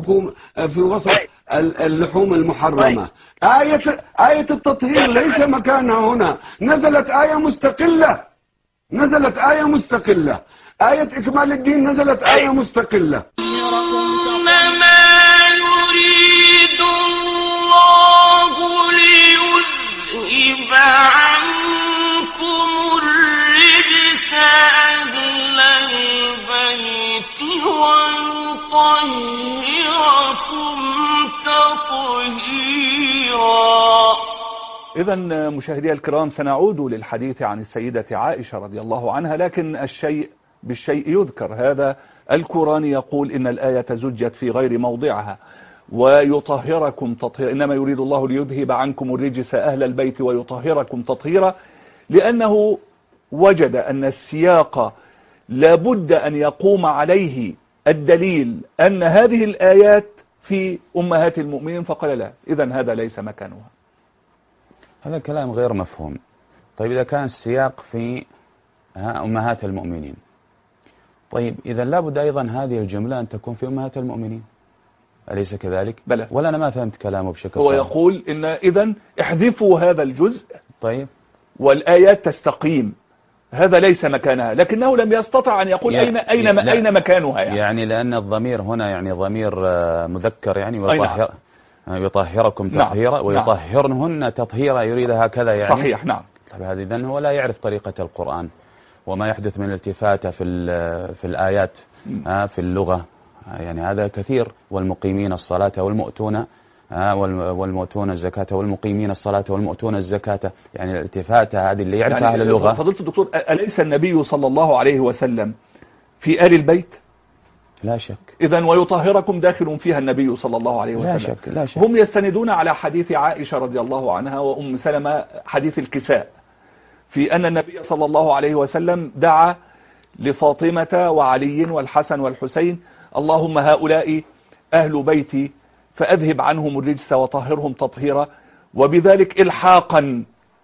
اللحوم المحرمة. آية التطهير ليس مكانها هنا، نزلت آية مستقلة. آية إكمال الدين نزلت آية مستقلة. إنما يريد الله ليذهب عنكم الرجس أهل البيت ويطهركم تطهيرا. إذن مشاهدي الكرام، سنعود للحديث عن السيدة عائشة رضي الله عنها، لكن الشيء بالشيء يذكر. هذا القرآن يقول إن الآية زجت في غير موضعها ويطهركم تطهيرا، إنما يريد الله ليذهب عنكم الرجس أهل البيت ويطهركم تطهيرا، لأنه وجد أن السياق لابد أن يقوم عليه الدليل أن هذه الآيات في أمهات المؤمنين، فقال لا، إذن هذا ليس مكانها. هذا كلام غير مفهوم. طيب إذا كان السياق في أمهات المؤمنين، طيب إذا لابد أيضا هذه الجملة أن تكون في أمهات المؤمنين، أليس كذلك؟ بلى. ولا أنا ما فهمت كلامه بشكل هو صحيح. يقول إن إذن احذفوا هذا الجزء، طيب، والآيات تستقيم، هذا ليس مكانها، لكنه لم يستطع أن يقول أين مكانها يعني لأن الضمير هنا يعني ضمير مذكر يعني يطهركم تطهيرا ويطهرنهن تطهيرا، يريد هكذا يعني. صحيح، نعم. طيب هذا إذن هو لا يعرف طريقة القرآن وما يحدث من التفاتة في الآيات في اللغة، يعني هذا كثير. والمقيمين الصلاة والمؤتون الزكاة والمقيمين الصلاة والمؤتون الزكاة، يعني الالتفاتة هذه اللي يعرفها أهل اللغة. فضيلة الدكتور، أليس النبي صلى الله عليه وسلم في آل البيت؟ لا شك. إذن ويطهركم داخل فيها النبي صلى الله عليه وسلم. لا شك. هم يستندون على حديث عائشة رضي الله عنها وأم سلمة، حديث الكساء، في أن النبي صلى الله عليه وسلم دعا لفاطمة وعلي والحسن والحسين: اللهم هؤلاء أهل بيتي فأذهب عنهم الرجس وطهرهم تطهيرا. وبذلك إلحاقا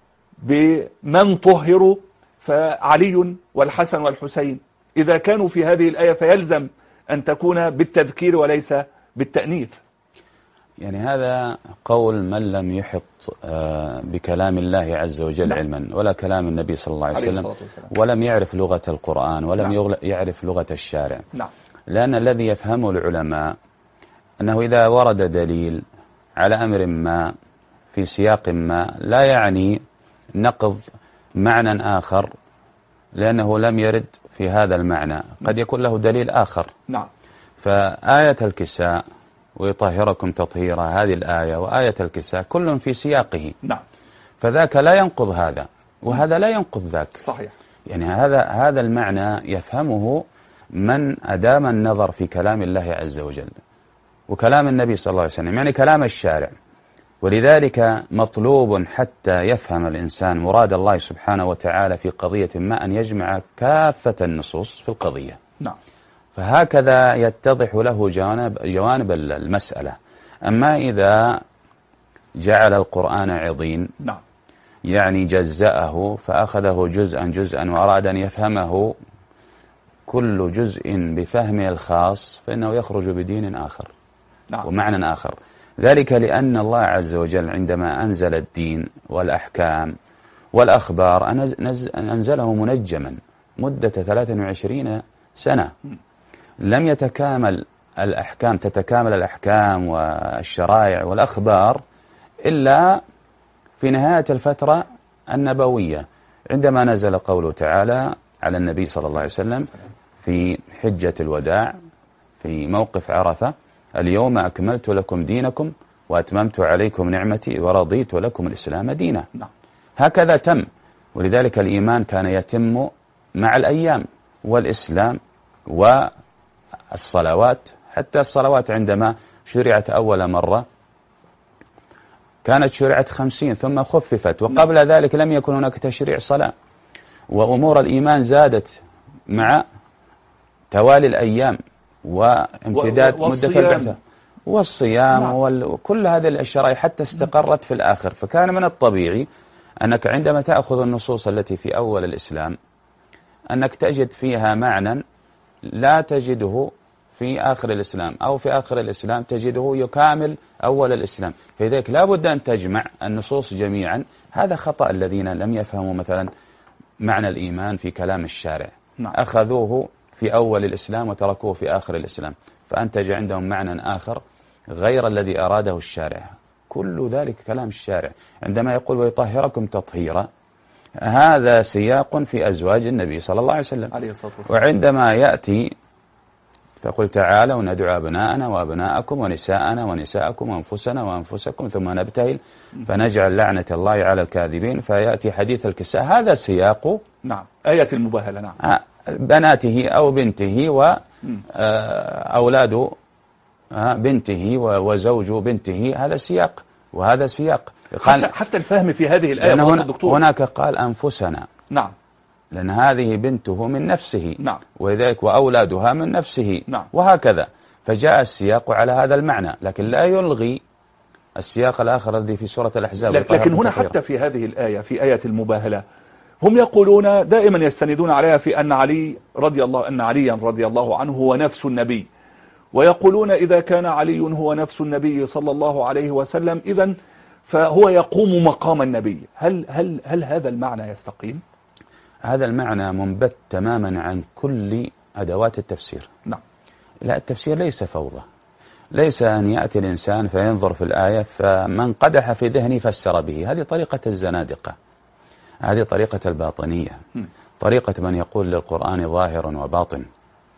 بمن طهروا فعلي والحسن والحسين إذا كانوا في هذه الآية فيلزم أن تكون بالتذكير وليس بالتأنيث. يعني هذا قول من لم يحط بكلام الله عز وجل علما، ولا كلام النبي صلى الله عليه وسلم، ولم يعرف لغة القرآن، ولم يعرف لغة الشارع. لأن الذي يفهمه العلماء أنه إذا ورد دليل على أمر ما في سياق ما لا يعني نقض معنى آخر لأنه لم يرد في هذا المعنى، قد يكون له دليل آخر. فآية الكساء ويطهركم تطهيرا، هذه الآية وآية الكساء كل في سياقه، فذاك لا ينقض هذا وهذا لا ينقض ذاك. صحيح. يعني هذا المعنى يفهمه من أدام النظر في كلام الله عز وجل وكلام النبي صلى الله عليه وسلم، يعني كلام الشارع. ولذلك مطلوب حتى يفهم الإنسان مراد الله سبحانه وتعالى في قضية ما أن يجمع كافة النصوص في القضية. فهكذا يتضح له جوانب المسألة. أما إذا جعل القرآن عضين، يعني جزأه فأخذه جزءا وأراد أن يفهمه كل جزء بفهمه الخاص، فإنه يخرج بدين آخر ومعنى آخر. ذلك لأن الله عز وجل عندما أنزل الدين والأحكام والأخبار أنزله منجما مدة 23 سنة، لم تتكامل الأحكام والشرائع والأخبار إلا في نهاية الفترة النبوية، عندما نزل قوله تعالى على النبي صلى الله عليه وسلم في حجة الوداع في موقف عرفة: اليوم أكملت لكم دينكم وأتممت عليكم نعمتي ورضيت لكم الإسلام دينا. هكذا تم. ولذلك الإيمان كان يتم مع الأيام، والإسلام والصلوات. حتى الصلوات عندما شرعت أول مرة كانت شرعت 50 ثم خففت، وقبل ذلك لم يكن هناك تشريع صلاة. وأمور الإيمان زادت مع توالي الأيام وامتداد مدة البعثة والصيام وكل هذه الشرائع حتى استقرت في الآخر. فكان من الطبيعي أنك عندما تأخذ النصوص التي في أول الإسلام أنك تجد فيها معنى لا تجده في آخر الإسلام، أو في آخر الإسلام تجده يكامل أول الإسلام. فلذلك لا بد أن تجمع النصوص جميعا. هذا خطأ الذين لم يفهموا مثلا معنى الإيمان في كلام الشارع. أخذوه في أول الإسلام وتركوه في آخر الإسلام، فأنتج عندهم معنى آخر غير الذي أراده الشارع. كل ذلك كلام الشارع. عندما يقول ويطهركم تطهيرا، هذا سياق في أزواج النبي صلى الله عليه وسلم. وعندما يأتي فقل تعالوا ندعو أبناءنا وأبناءكم ونساءنا ونساءكم وأنفسنا وأنفسكم ثم نبتهل فنجعل لعنة الله على الكاذبين، فيأتي حديث الكساء. هذا سياق آية المباهلة. بناته أو بنته وأولاد بنته وزوج بنته، هذا سياق وهذا سياق. حتى الفهم في هذه الآية هناك قال أنفسنا، لأن هذه بنته من نفسه، ولذلك وأولادها من نفسه، وهكذا. فجاء السياق على هذا المعنى، لكن لا يلغي السياق الآخر الذي في سورة الأحزاب. لكن هنا حتى في هذه الآية، في آية المباهلة، هم يقولون دائما يستندون عليها في أن عليا رضي الله عنه هو نفس النبي، ويقولون إذا كان علي هو نفس النبي صلى الله عليه وسلم إذن فهو يقوم مقام النبي. هل هذا المعنى يستقيم؟ هذا المعنى منبت تماما عن كل أدوات التفسير. لا، التفسير ليس فوضى. ليس أن يأتي الإنسان فينظر في الآية فمن قدح في ذهني فسر به. هذه طريقة الزنادقة، هذه طريقة الباطنية، طريقة من يقول للقرآن ظاهر وباطن،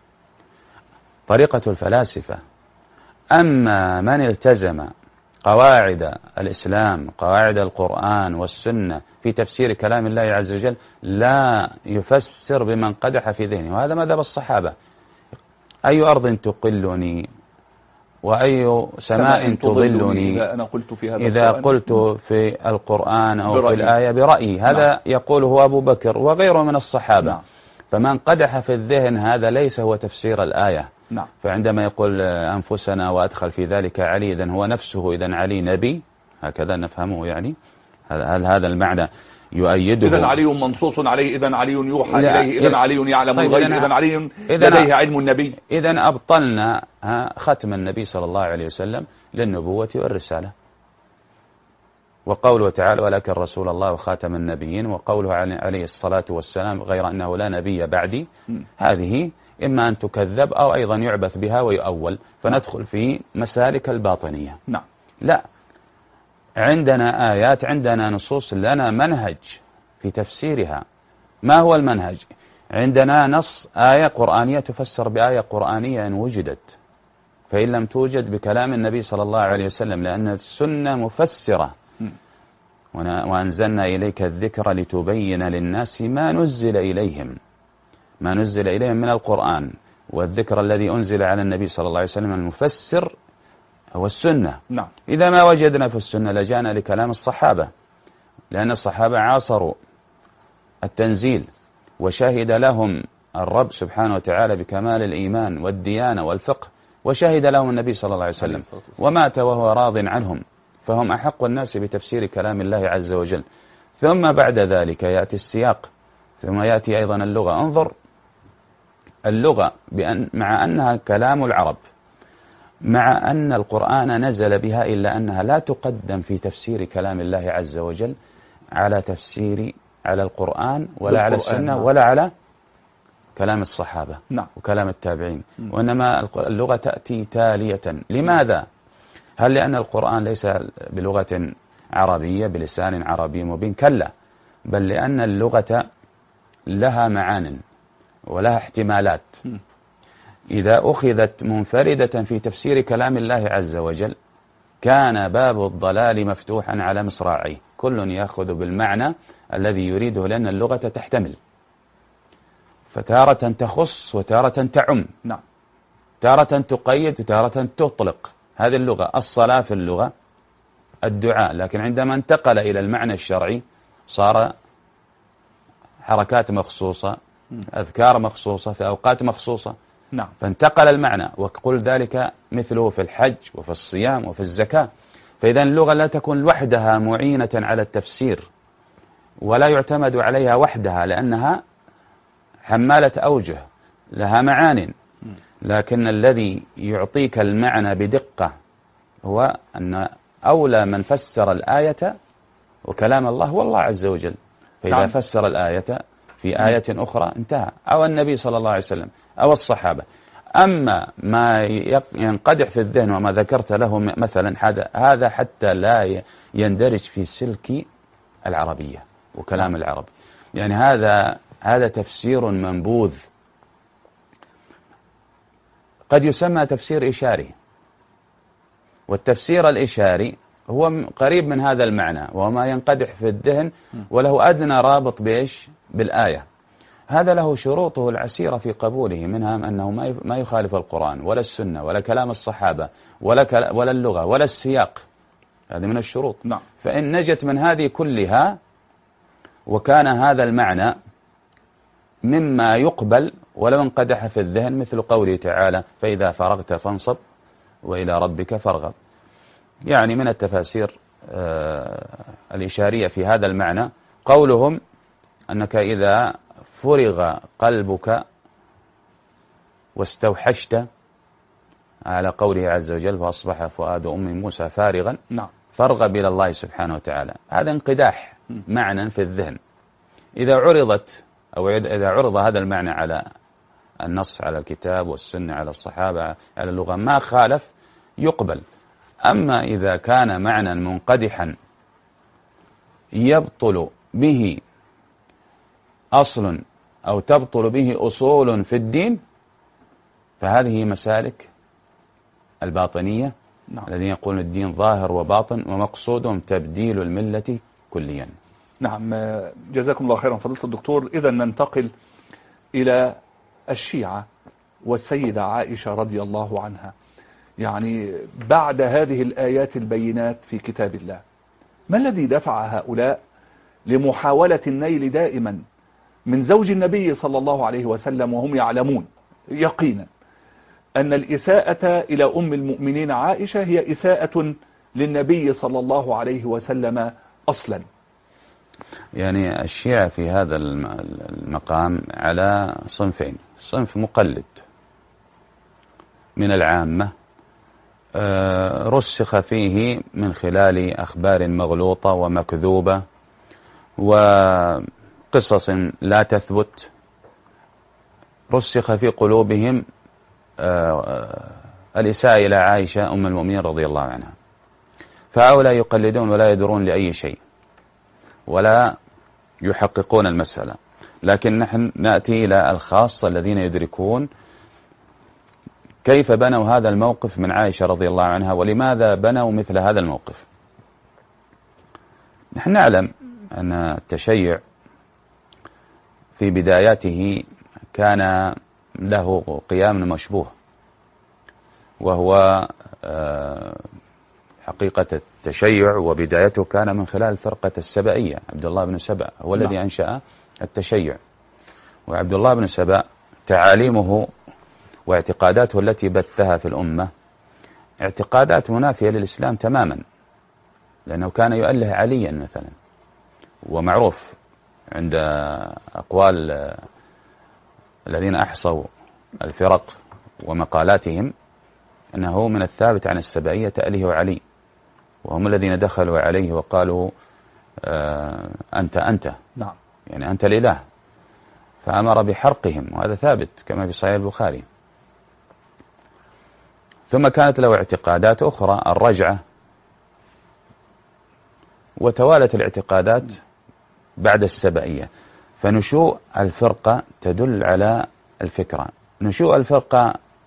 طريقة الفلاسفة. أما من التزم قواعد الإسلام، قواعد القرآن والسنة في تفسير كلام الله عز وجل، لا يفسر بمن قدح في ذهنه. وهذا مذهب الصحابة. أي أرض تقلني وأي سماء تظلني إذا قلت في القرآن أو في الآية برأيي. هذا يقوله أبو بكر وغيره من الصحابة. فمن قدح في الذهن هذا ليس هو تفسير الآية. فعندما يقول أنفسنا وأدخل في ذلك علي، إذن هو نفسه، إذن علي نبي، هكذا نفهمه. يعني هل هذا المعنى يؤيده؟ إذن علي منصوص عليه، إذن علي يوحى إليه، إذن علي يعلم الغيب، إذن علي لديه علم النبي. إذن أبطلنا ختم النبي صلى الله عليه وسلم للنبوة والرسالة. وقوله تعالى ولكن رسول الله وخاتم النبيين، وقوله عليه الصلاة والسلام غير أنه لا نبي بعدي، هذه إما أن تكذب أو أيضا يعبث بها ويؤول، فندخل في مسالك الباطنية. لا، عندنا آيات، عندنا نصوص، لنا منهج في تفسيرها. ما هو المنهج؟ عندنا نص آية قرآنية تفسر بآية قرآنية إن وجدت، فإن لم توجد بكلام النبي صلى الله عليه وسلم، لأن السنة مفسرة. وأنزلنا إليك الذكر لتبين للناس ما نزل إليهم، ما نزل إليهم من القرآن. والذكر الذي أنزل على النبي صلى الله عليه وسلم المفسر هو السنة. إذا ما وجدنا في السنة لجانا لكلام الصحابة، لأن الصحابة عاصروا التنزيل وشهد لهم الرب سبحانه وتعالى بكمال الإيمان والديانة والفقه، وشهد لهم النبي صلى الله عليه وسلم، ومات وهو راض عنهم، فهم أحق الناس بتفسير كلام الله عز وجل. ثم بعد ذلك يأتي السياق، ثم يأتي أيضا اللغة. انظر اللغة مع أنها كلام العرب، مع أن القرآن نزل بها، إلا أنها لا تقدم في تفسير كلام الله عز وجل على القرآن ولا على السنة ولا على كلام الصحابة وكلام التابعين. وإنما اللغة تأتي تالية. لماذا؟ هل لأن القرآن ليس بلغة عربية بلسان عربي مبين؟ كلا، بل لأن اللغة لها معان ولها احتمالات. إذا أخذت منفردة في تفسير كلام الله عز وجل كان باب الضلال مفتوحا على مصراعيه، كل يأخذ بالمعنى الذي يريده، لأن اللغة تحتمل، فتارة تخص وتارة تعم، نعم. تارة تقيد وتارة تطلق. هذه اللغة. الصلاة في اللغة الدعاء، لكن عندما انتقل إلى المعنى الشرعي صار حركات مخصوصة، أذكار مخصوصة في أوقات مخصوصة، نعم. فانتقل المعنى. وقل ذلك مثله في الحج وفي الصيام وفي الزكاة. فإذا اللغة لا تكون وحدها معينة على التفسير، ولا يعتمد عليها وحدها، لأنها حمالة أوجه لها معان، لكن الذي يعطيك المعنى بدقة هو أن أولى من فسر الآية وكلام الله هو الله عز وجل. فإذا نعم. فسر الآية في آية أخرى انتهى، أو النبي صلى الله عليه وسلم أو الصحابة. أما ما ينقدح في الذهن وما ذكرت له مثلا هذا حتى لا يندرج في سلك العربية وكلام العرب، يعني هذا تفسير منبوذ، قد يسمى تفسير إشاري، والتفسير الإشاري هو قريب من هذا المعنى وما ينقدح في الذهن وله أدنى رابط بإيش؟ بالآية. هذا له شروطه العسيرة في قبوله، منها أنه ما يخالف القرآن ولا السنة ولا كلام الصحابة ولا اللغة ولا السياق، هذه من الشروط. نعم. فإن نجت من هذه كلها وكان هذا المعنى مما يقبل ولو انقدح في الذهن، مثل قوله تعالى فإذا فرغت فانصب وإلى ربك فارغب، يعني من التفاسير الإشارية في هذا المعنى قولهم أنك إذا فرغ قلبك واستوحشت، على قوله عز وجل فأصبح فؤاد أم موسى فارغا، نعم. فارغب إلى الله سبحانه وتعالى. هذا انقداح معنى في الذهن. إذا عرض هذا المعنى على النص، على الكتاب والسنة، على الصحابة، على اللغة، ما خالف يقبل. أما إذا كان معنى منقدحا يبطل به أصل أو تبطل به أصول في الدين، فهذه مسالك الباطنية، نعم. الذين يقولون الدين ظاهر وباطن ومقصودهم تبديل الملة كليا. نعم. جزاكم الله خيرا فضيلة الدكتور. إذا ننتقل إلى الشيعة والسيدة عائشة رضي الله عنها، يعني بعد هذه الآيات البينات في كتاب الله، ما الذي دفع هؤلاء لمحاولة النيل دائما من زوج النبي صلى الله عليه وسلم، وهم يعلمون يقينا أن الإساءة إلى أم المؤمنين عائشة هي إساءة للنبي صلى الله عليه وسلم أصلا؟ يعني الشيعة في هذا المقام على صنفين: صنف مقلد من العامة رسخ فيه من خلال أخبار مغلوطة ومكذوبة وقصص لا تثبت، رسخ في قلوبهم الإساءة إلى عائشة أم المؤمنين رضي الله عنها، فهؤلاء يقلدون ولا يدرون لأي شيء ولا يحققون المسألة. لكن نحن نأتي إلى الخاصة الذين يدركون كيف بنوا هذا الموقف من عائشة رضي الله عنها، ولماذا بنوا مثل هذا الموقف. نحن نعلم أن التشيع في بداياته كان له قيام مشبوه، وهو حقيقة التشيع وبدايته كان من خلال الفرقة السبائية. عبد الله بن سبأ هو الذي أنشأ التشيع، وعبد الله بن سبأ تعاليمه واعتقاداته التي بثها في الأمة اعتقادات منافية للإسلام تماما، لأنه كان يؤله عليا مثلا، ومعروف عند أقوال الذين أحصوا الفرق ومقالاتهم أنه من الثابت عن السبائية تأليه علي، وهم الذين دخلوا عليه وقالوا أنت نعم، يعني أنت الإله، فأمر بحرقهم، وهذا ثابت كما في صحيح البخاري. ثم كانت له اعتقادات أخرى، الرجعة، وتوالت الاعتقادات بعد السبائية. فنشوء الفرقة تدل على الفكرة. نشوء الفرقة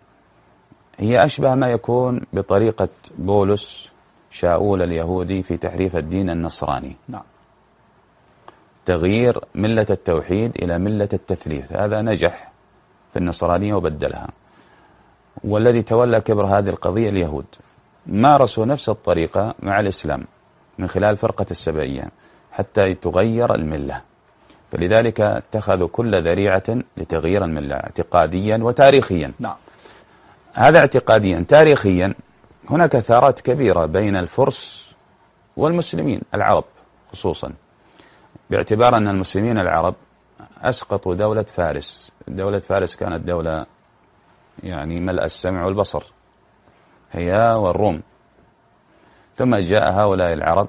هي أشبه ما يكون بطريقة بولس شاؤول اليهودي في تحريف الدين النصراني. نعم. تغيير ملة التوحيد إلى ملة التثليث، هذا نجح في النصرانية وبدلها. والذي تولى كبر هذه القضية اليهود، مارسوا نفس الطريقة مع الإسلام من خلال فرقة السبعية حتى تغير الملة، فلذلك اتخذوا كل ذريعة لتغيير الملة اعتقاديا وتاريخيا. نعم. هذا اعتقاديا. تاريخيا هناك ثارات كبيرة بين الفرس والمسلمين العرب خصوصا، باعتبار أن المسلمين العرب أسقطوا دولة فارس. دولة فارس كانت دولة يعني ملأ السمع والبصر، هي والروم. ثم جاء هؤلاء العرب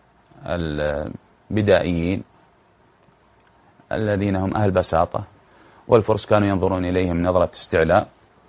البدائيين الذين هم أهل بساطة، والفرس كانوا ينظرون إليهم نظرة استعلاء،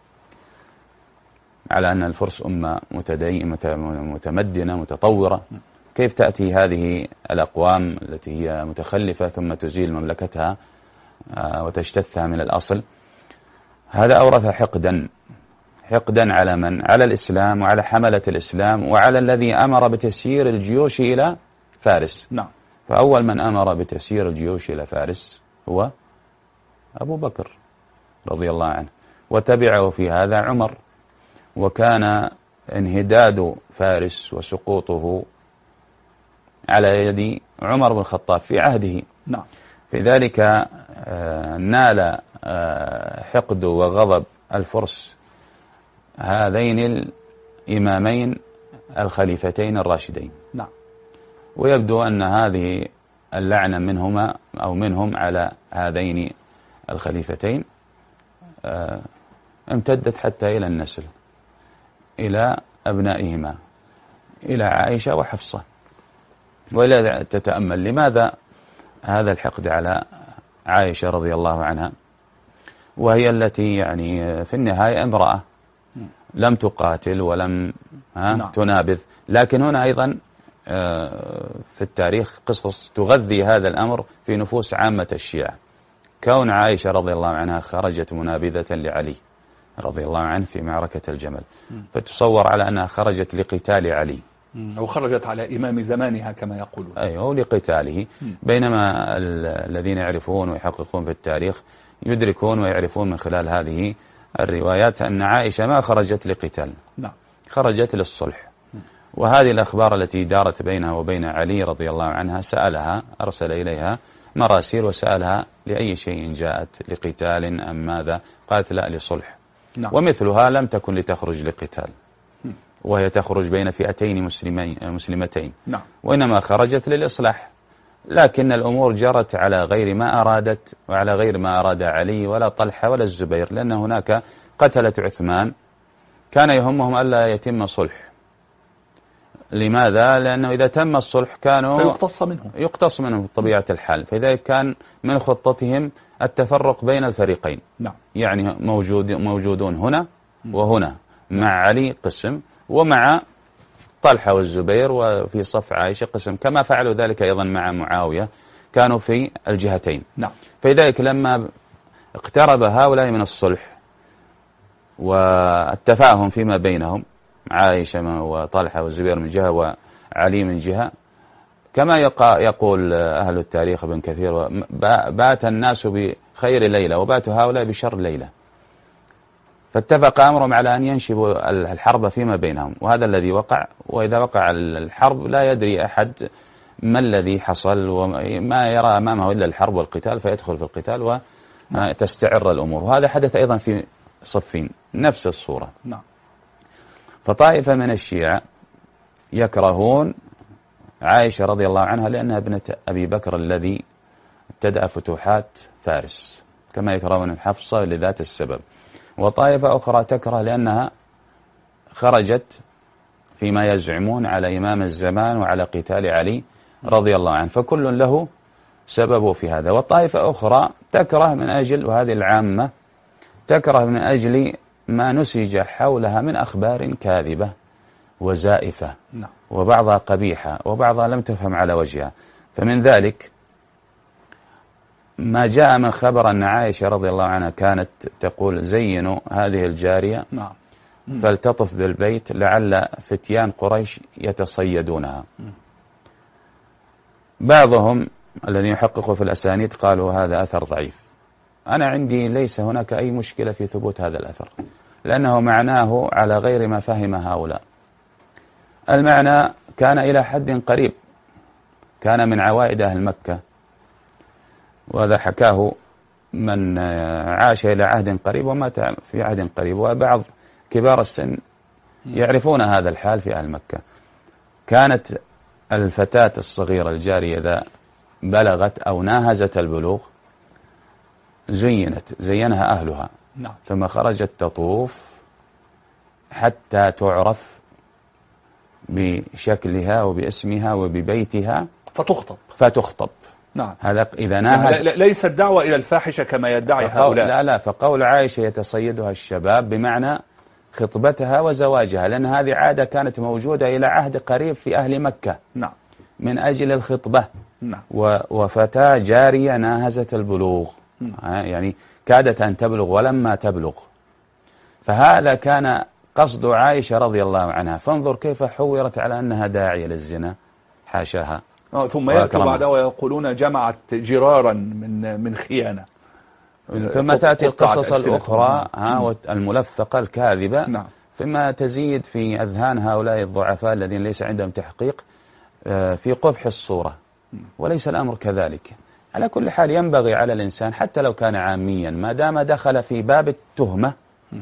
على أن الفرس أمة متمدنة متطورة، كيف تأتي هذه الأقوام التي هي متخلفة ثم تزيل مملكتها وتجتثها من الأصل. هذا أورث حقدا على من؟ على الإسلام وعلى حملة الإسلام وعلى الذي أمر بتسيير الجيوش إلى فارس. نعم. فأول من أمر بتسيير الجيوش إلى فارس هو أبو بكر رضي الله عنه، وتبعه في هذا عمر. وكان انهداد فارس وسقوطه على يد عمر بن الخطاب في عهده. نعم. في ذلك نال حقد وغضب الفرس هذين الإمامين الخليفتين الراشدين. نعم. ويبدو أن هذه اللعنة منهما أو منهم على هذين الخليفتين امتدت حتى إلى النسل، إلى أبنائهما، إلى عائشة وحفصة. ولا تتأمل لماذا هذا الحقد على عائشة رضي الله عنها، وهي التي يعني في النهاية امرأة لم تقاتل ولم تنابذ. لكن هنا أيضا في التاريخ قصص تغذي هذا الأمر في نفوس عامة الشيعة. كون عائشة رضي الله عنها خرجت منابذة لعلي رضي الله عنه في معركة الجمل، فتصور على أنها خرجت لقتال علي، أو خرجت على إمام زمانها كما يقولون. أيوه، لقتاله. بينما الذين يعرفون ويحققون في التاريخ يدركون ويعرفون من خلال هذه الروايات أن عائشة ما خرجت لقتال، خرجت للصلح. وهذه الأخبار التي دارت بينها وبين علي رضي الله عنها سألها، أرسل إليها مراسيل وسألها لأي شيء جاءت، لقتال أم ماذا؟ قالت لا، لصلح. ومثلها لم تكن لتخرج لقتال، وهي تخرج بين فئتين مسلمتين، وإنما خرجت للإصلاح. لكن الأمور جرت على غير ما أرادت وعلى غير ما أراد علي ولا طلحة ولا الزبير، لأن هناك قتلة عثمان كان يهمهم ألا يتم صلح. لماذا؟ لأنه إذا تم الصلح كانوا يقتص منهم بطبيعة الحال، فلذلك كان من خطتهم التفرق بين الفريقين. يعني موجودون هنا وهنا، مع علي قسم ومع طلحة والزبير، وفي صف عائشة قسم، كما فعلوا ذلك أيضا مع معاوية، كانوا في الجهتين. فلذلك لما اقترب هؤلاء من الصلح والتفاهم فيما بينهم، عائشة وطلحة والزبير من جهة وعلي من جهة، كما يقول أهل التاريخ ابن كثير، بات الناس بخير ليلة وبات هؤلاء بشر ليلة. فاتفق أمرهم على أن ينشبوا الحرب فيما بينهم، وهذا الذي وقع. وإذا وقع الحرب لا يدري أحد ما الذي حصل، وما يرى أمامه إلا الحرب والقتال، فيدخل في القتال وتستعر الأمور. وهذا حدث أيضا في صفين، نفس الصورة. فطائفة من الشيعة يكرهون عائشة رضي الله عنها لأنها ابنة أبي بكر الذي ابتدأ فتوحات فارس، كما يكرهون حفصة لذات السبب. وطائفة أخرى تكره لأنها خرجت فيما يزعمون على إمام الزمان وعلى قتال علي رضي الله عنه، فكل له سببه في هذا. وطائفة أخرى تكره من أجل، وهذه العامة تكره من أجل ما نسج حولها من أخبار كاذبة وزائفة، وبعضها قبيحة وبعضها لم تفهم على وجهها. فمن ذلك ما جاء من خبر أن عائشة رضي الله عنها كانت تقول زينوا هذه الجارية فلتطف بالبيت لعل فتيان قريش يتصيدونها. بعضهم الذين يحققوا في الأسانيد قالوا هذا أثر ضعيف. أنا عندي ليس هناك أي مشكلة في ثبوت هذا الأثر، لأنه معناه على غير ما فهم هؤلاء. المعنى كان إلى حد قريب، كان من عوائد أهل مكة، وهذا حكاه من عاش إلى عهد قريب ومات في عهد قريب، وبعض كبار السن يعرفون هذا الحال في أهل مكة. كانت الفتاة الصغيرة الجارية إذا بلغت أو ناهزت البلوغ زينها أهلها، ثم خرجت تطوف حتى تعرف بشكلها وباسمها وببيتها فتخطب. نعم. هذا إذا ناهز. ليس الدعوة إلى الفاحشة كما يدعي هؤلاء. لا، فقول عائشة يتصيدها الشباب بمعنى خطبتها وزواجها، لأن هذه عادة كانت موجودة إلى عهد قريب في أهل مكة. نعم. من أجل الخطبة. نعم. وفتاة جارية ناهزت البلوغ، يعني كادت أن تبلغ ولما تبلغ. فهذا كان قصد عائشة رضي الله عنها. فانظر كيف حورت على أنها داعية للزنا، حاشاها. ثم يأتوا بعدها ويقولون جمعت جرارا من خيانة. ثم تأتي القصص الأخرى الملفقة الكاذبة. نعم. ثم تزيد في أذهان هؤلاء الضعفاء الذين ليس عندهم تحقيق في قبح الصورة، وليس الأمر كذلك. على كل حال ينبغي على الإنسان حتى لو كان عاميا ما دام دخل في باب التهمة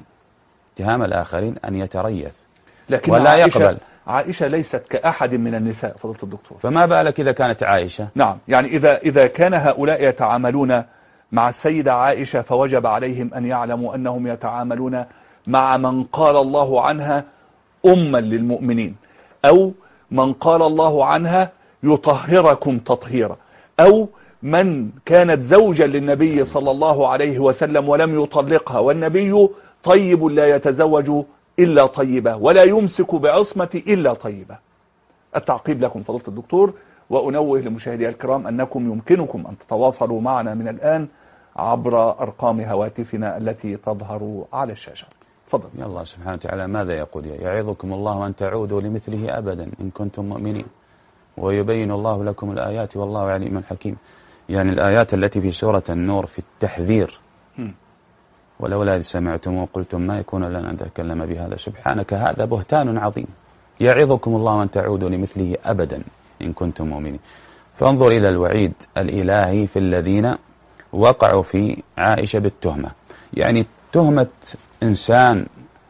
اتهام الآخرين أن يتريث، لكن ولا يقبل. عائشة ليست كأحد من النساء فضيلة الدكتور. فما بالك إذا كانت عائشة؟ نعم، يعني إذا كان هؤلاء يتعاملون مع السيدة عائشة فوجب عليهم أن يعلموا أنهم يتعاملون مع من قال الله عنها أما للمؤمنين، أو من قال الله عنها يطهركم تطهيرا، أو من كانت زوجا للنبي صلى الله عليه وسلم ولم يطلقها، والنبي طيب لا يتزوج إلا طيبة ولا يمسك بعصمة إلا طيبة. التعقيب لكم فضيلة الدكتور، وأنوه لمشاهدي الكرام أنكم يمكنكم أن تتواصلوا معنا من الآن عبر أرقام هواتفنا التي تظهر على الشاشة. تفضل. يا الله سبحانه وتعالى ماذا يقول؟ يعظكم الله أن تعودوا لمثله أبدا إن كنتم مؤمنين، ويبين الله لكم الآيات والله عليم حكيم. يعني الآيات التي في سورة النور في التحذير، ولولا إذ سمعتم قلتم ما يكون لنا أن نتكلم بهذا سبحانك هذا بهتان عظيم. يعظكم الله أن تعودوا لمثله أبدا إن كنتم مؤمنين. فانظر إلى الوعيد الإلهي في الذين وقعوا في عائشة بالتهمة. يعني تهمة إنسان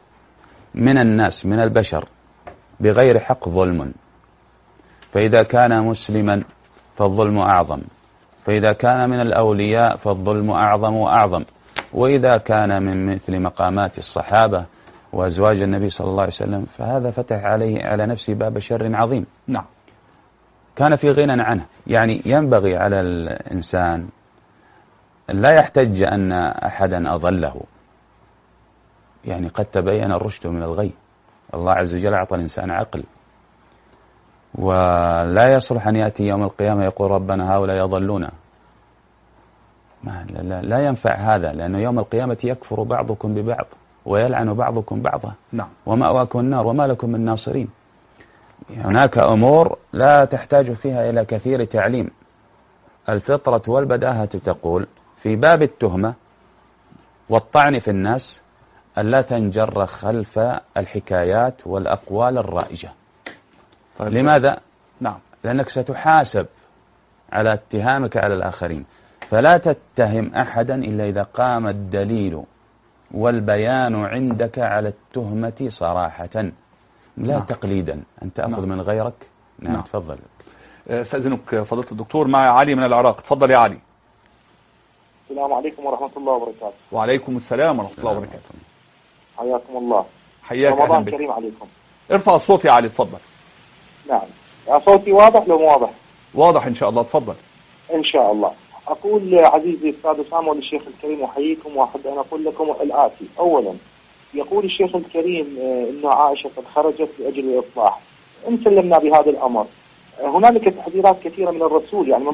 من الناس من البشر بغير حق ظلم، فإذا كان مسلما فالظلم أعظم، فإذا كان من الأولياء فالظلم أعظم وأعظم، وإذا كان من مثل مقامات الصحابة وأزواج النبي صلى الله عليه وسلم فهذا فتح على نفسه باب شر عظيم. نعم. كان في غنى عنه. يعني ينبغي على الإنسان لا يحتج أن أحدا أضله، يعني قد تبين الرشد من الغي. الله عز وجل أعطى الإنسان عقل، ولا يصلح أن يأتي يوم القيامة يقول ربنا هؤلاء يضلون. لا ينفع هذا، لأن يوم القيامة يكفر بعضكم ببعض ويلعن بعضكم بعضا. نعم. ومأواكم النار وما لكم من ناصرين. هناك أمور لا تحتاج فيها إلى كثير تعليم. الفطرة والبداهة تقول في باب التهمة والطعن في الناس ألا تنجر خلف الحكايات والأقوال الرائجة. طيب. لماذا؟ نعم. لأنك ستحاسب على اتهامك على الآخرين، فلا تتهم أحدا إلا إذا قام الدليل والبيان عندك على التهمة صراحة، لا نعم. تقليدا أن تأخذ من غيرك. نعم. تفضل. استأذنك فضيلة الدكتور، مع علي من العراق. تفضل يا علي. السلام عليكم ورحمة الله وبركاته. وعليكم السلام ورحمة الله وبركاته. حياكم الله. حياك. رمضان كريم عليكم. ارفع الصوت يا علي. تفضل. نعم. صوتي واضح لو مو واضح؟ واضح إن شاء الله. تفضل. إن شاء الله. أقول عزيزي الأستاذ أسامة وللشيخ الكريم أحييكم، وأحب أن أقول لكم الآتي. أولا، يقول الشيخ الكريم أن عائشة قد خرجت لأجل الإصلاح. إن سلمنا بهذا الأمر هنالك تحذيرات كثيرة من الرسول. يعني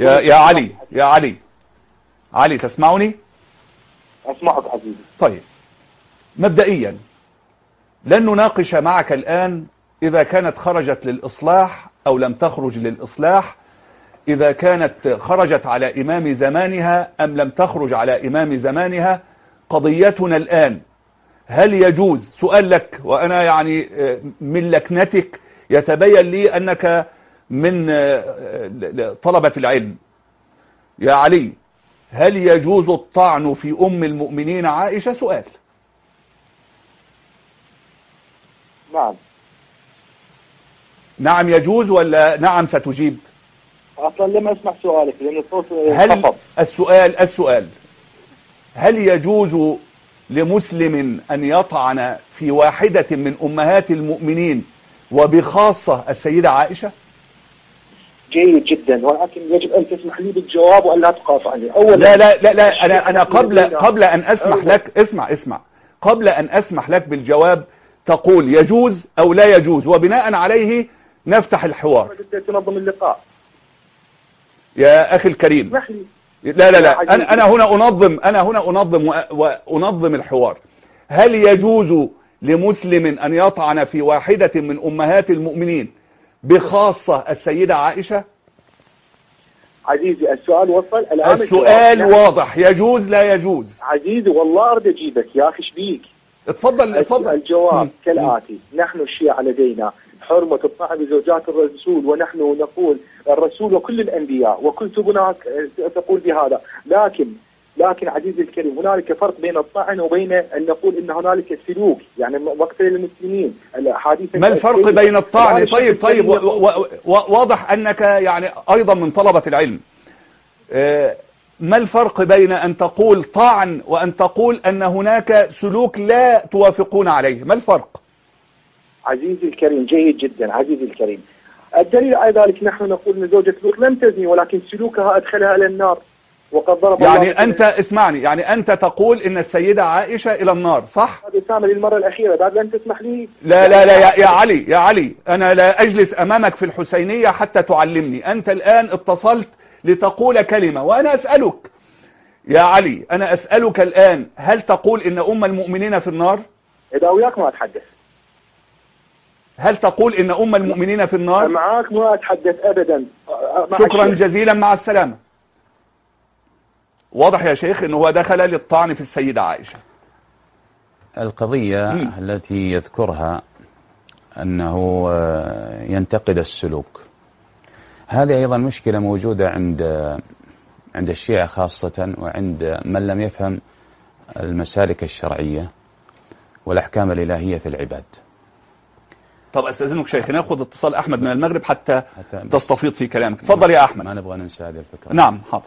يا علي تسمعني؟ أسمعك عزيزي. طيب، مبدئيا لن نناقش معك الآن إذا كانت خرجت للإصلاح أو لم تخرج للإصلاح، إذا كانت خرجت على إمام زمانها أم لم تخرج على إمام زمانها. قضيتنا الآن هل يجوز، سؤال لك وأنا يعني من لكنتك يتبين لي أنك من طلبة العلم، يا علي هل يجوز الطعن في أم المؤمنين عائشة؟ سؤال. نعم يجوز ولا نعم ستجيب؟ اصلا لم اسمع سؤالك لان الصوت هل السؤال هل يجوز لمسلم أن يطعن في واحدة من أمهات المؤمنين وبخاصة السيدة عائشة؟ جيد جدا، ولكن يجب أن تسمح لي بالجواب وأن لا تقاطعني. أولا لا لا لا لا أنا قبل أن أسمح لك اسمع قبل أن أسمح لك بالجواب تقول يجوز أو لا يجوز، وبناء عليه نفتح الحوار. تنظم اللقاء يا أخي الكريم. لا لا لا أنا هنا أنظم الحوار. هل يجوز لمسلم أن يطعن في واحدة من أمهات المؤمنين بخاصة السيدة عائشة؟ عزيزي السؤال وصل الآن. السؤال واضح، يجوز لا يجوز؟ عزيزي والله أريد أجيبك يا أخي شبيك. اتفضل. الجواب كالآتي: نحن الشيعة لدينا حرمة الطعن بزوجات الرسول، ونحن نقول الرسول وكل الأنبياء وكتبنا تقول بهذا، لكن عزيزي الكريم هنالك فرق بين الطعن وبين أن نقول إن هنالك سلوك، يعني مقتل المسلمين. ما الفرق بين الطعن؟ طيب واضح أنك يعني أيضا من طلبة العلم. ما الفرق بين أن تقول طعن وأن تقول أن هناك سلوك لا توافقون عليه؟ ما الفرق؟ عزيزي الكريم جيد جدا عزيزي الكريم. الدليل على ذلك نحن نقول ان زوجة لوط لم تزني ولكن سلوكها ادخلها الى النار، وقد ضرب يعني انت اسمعني، يعني انت تقول ان السيدة عائشة الى النار، صح؟ هذا سامر للمرة الاخيرة بعد لن تسمح لي. لا يا علي انا لا اجلس امامك في الحسينية حتى تعلمني. انت الان اتصلت لتقول كلمة وانا اسألك يا علي، انا اسألك الان هل تقول ان ام المؤمنين في النار؟ اذا وياك ما اتحدث. هل تقول ان ام المؤمنين في النار؟ معاك ما اتحدث ابدا. شكرا جزيلا، مع السلامة. واضح يا شيخ انه هو دخل للطعن في السيدة عائشة. القضية التي يذكرها انه ينتقد السلوك، هذه ايضا مشكلة موجودة عند الشيعة خاصة، وعند من لم يفهم المسالك الشرعية والأحكام الإلهية في العباد. طب استاذنك شيخ ناخذ اتصال احمد من المغرب حتى تستفيض في كلامك. تفضل يا احمد. ما نبغى ننسى هذه الفكرة. نعم حاضر.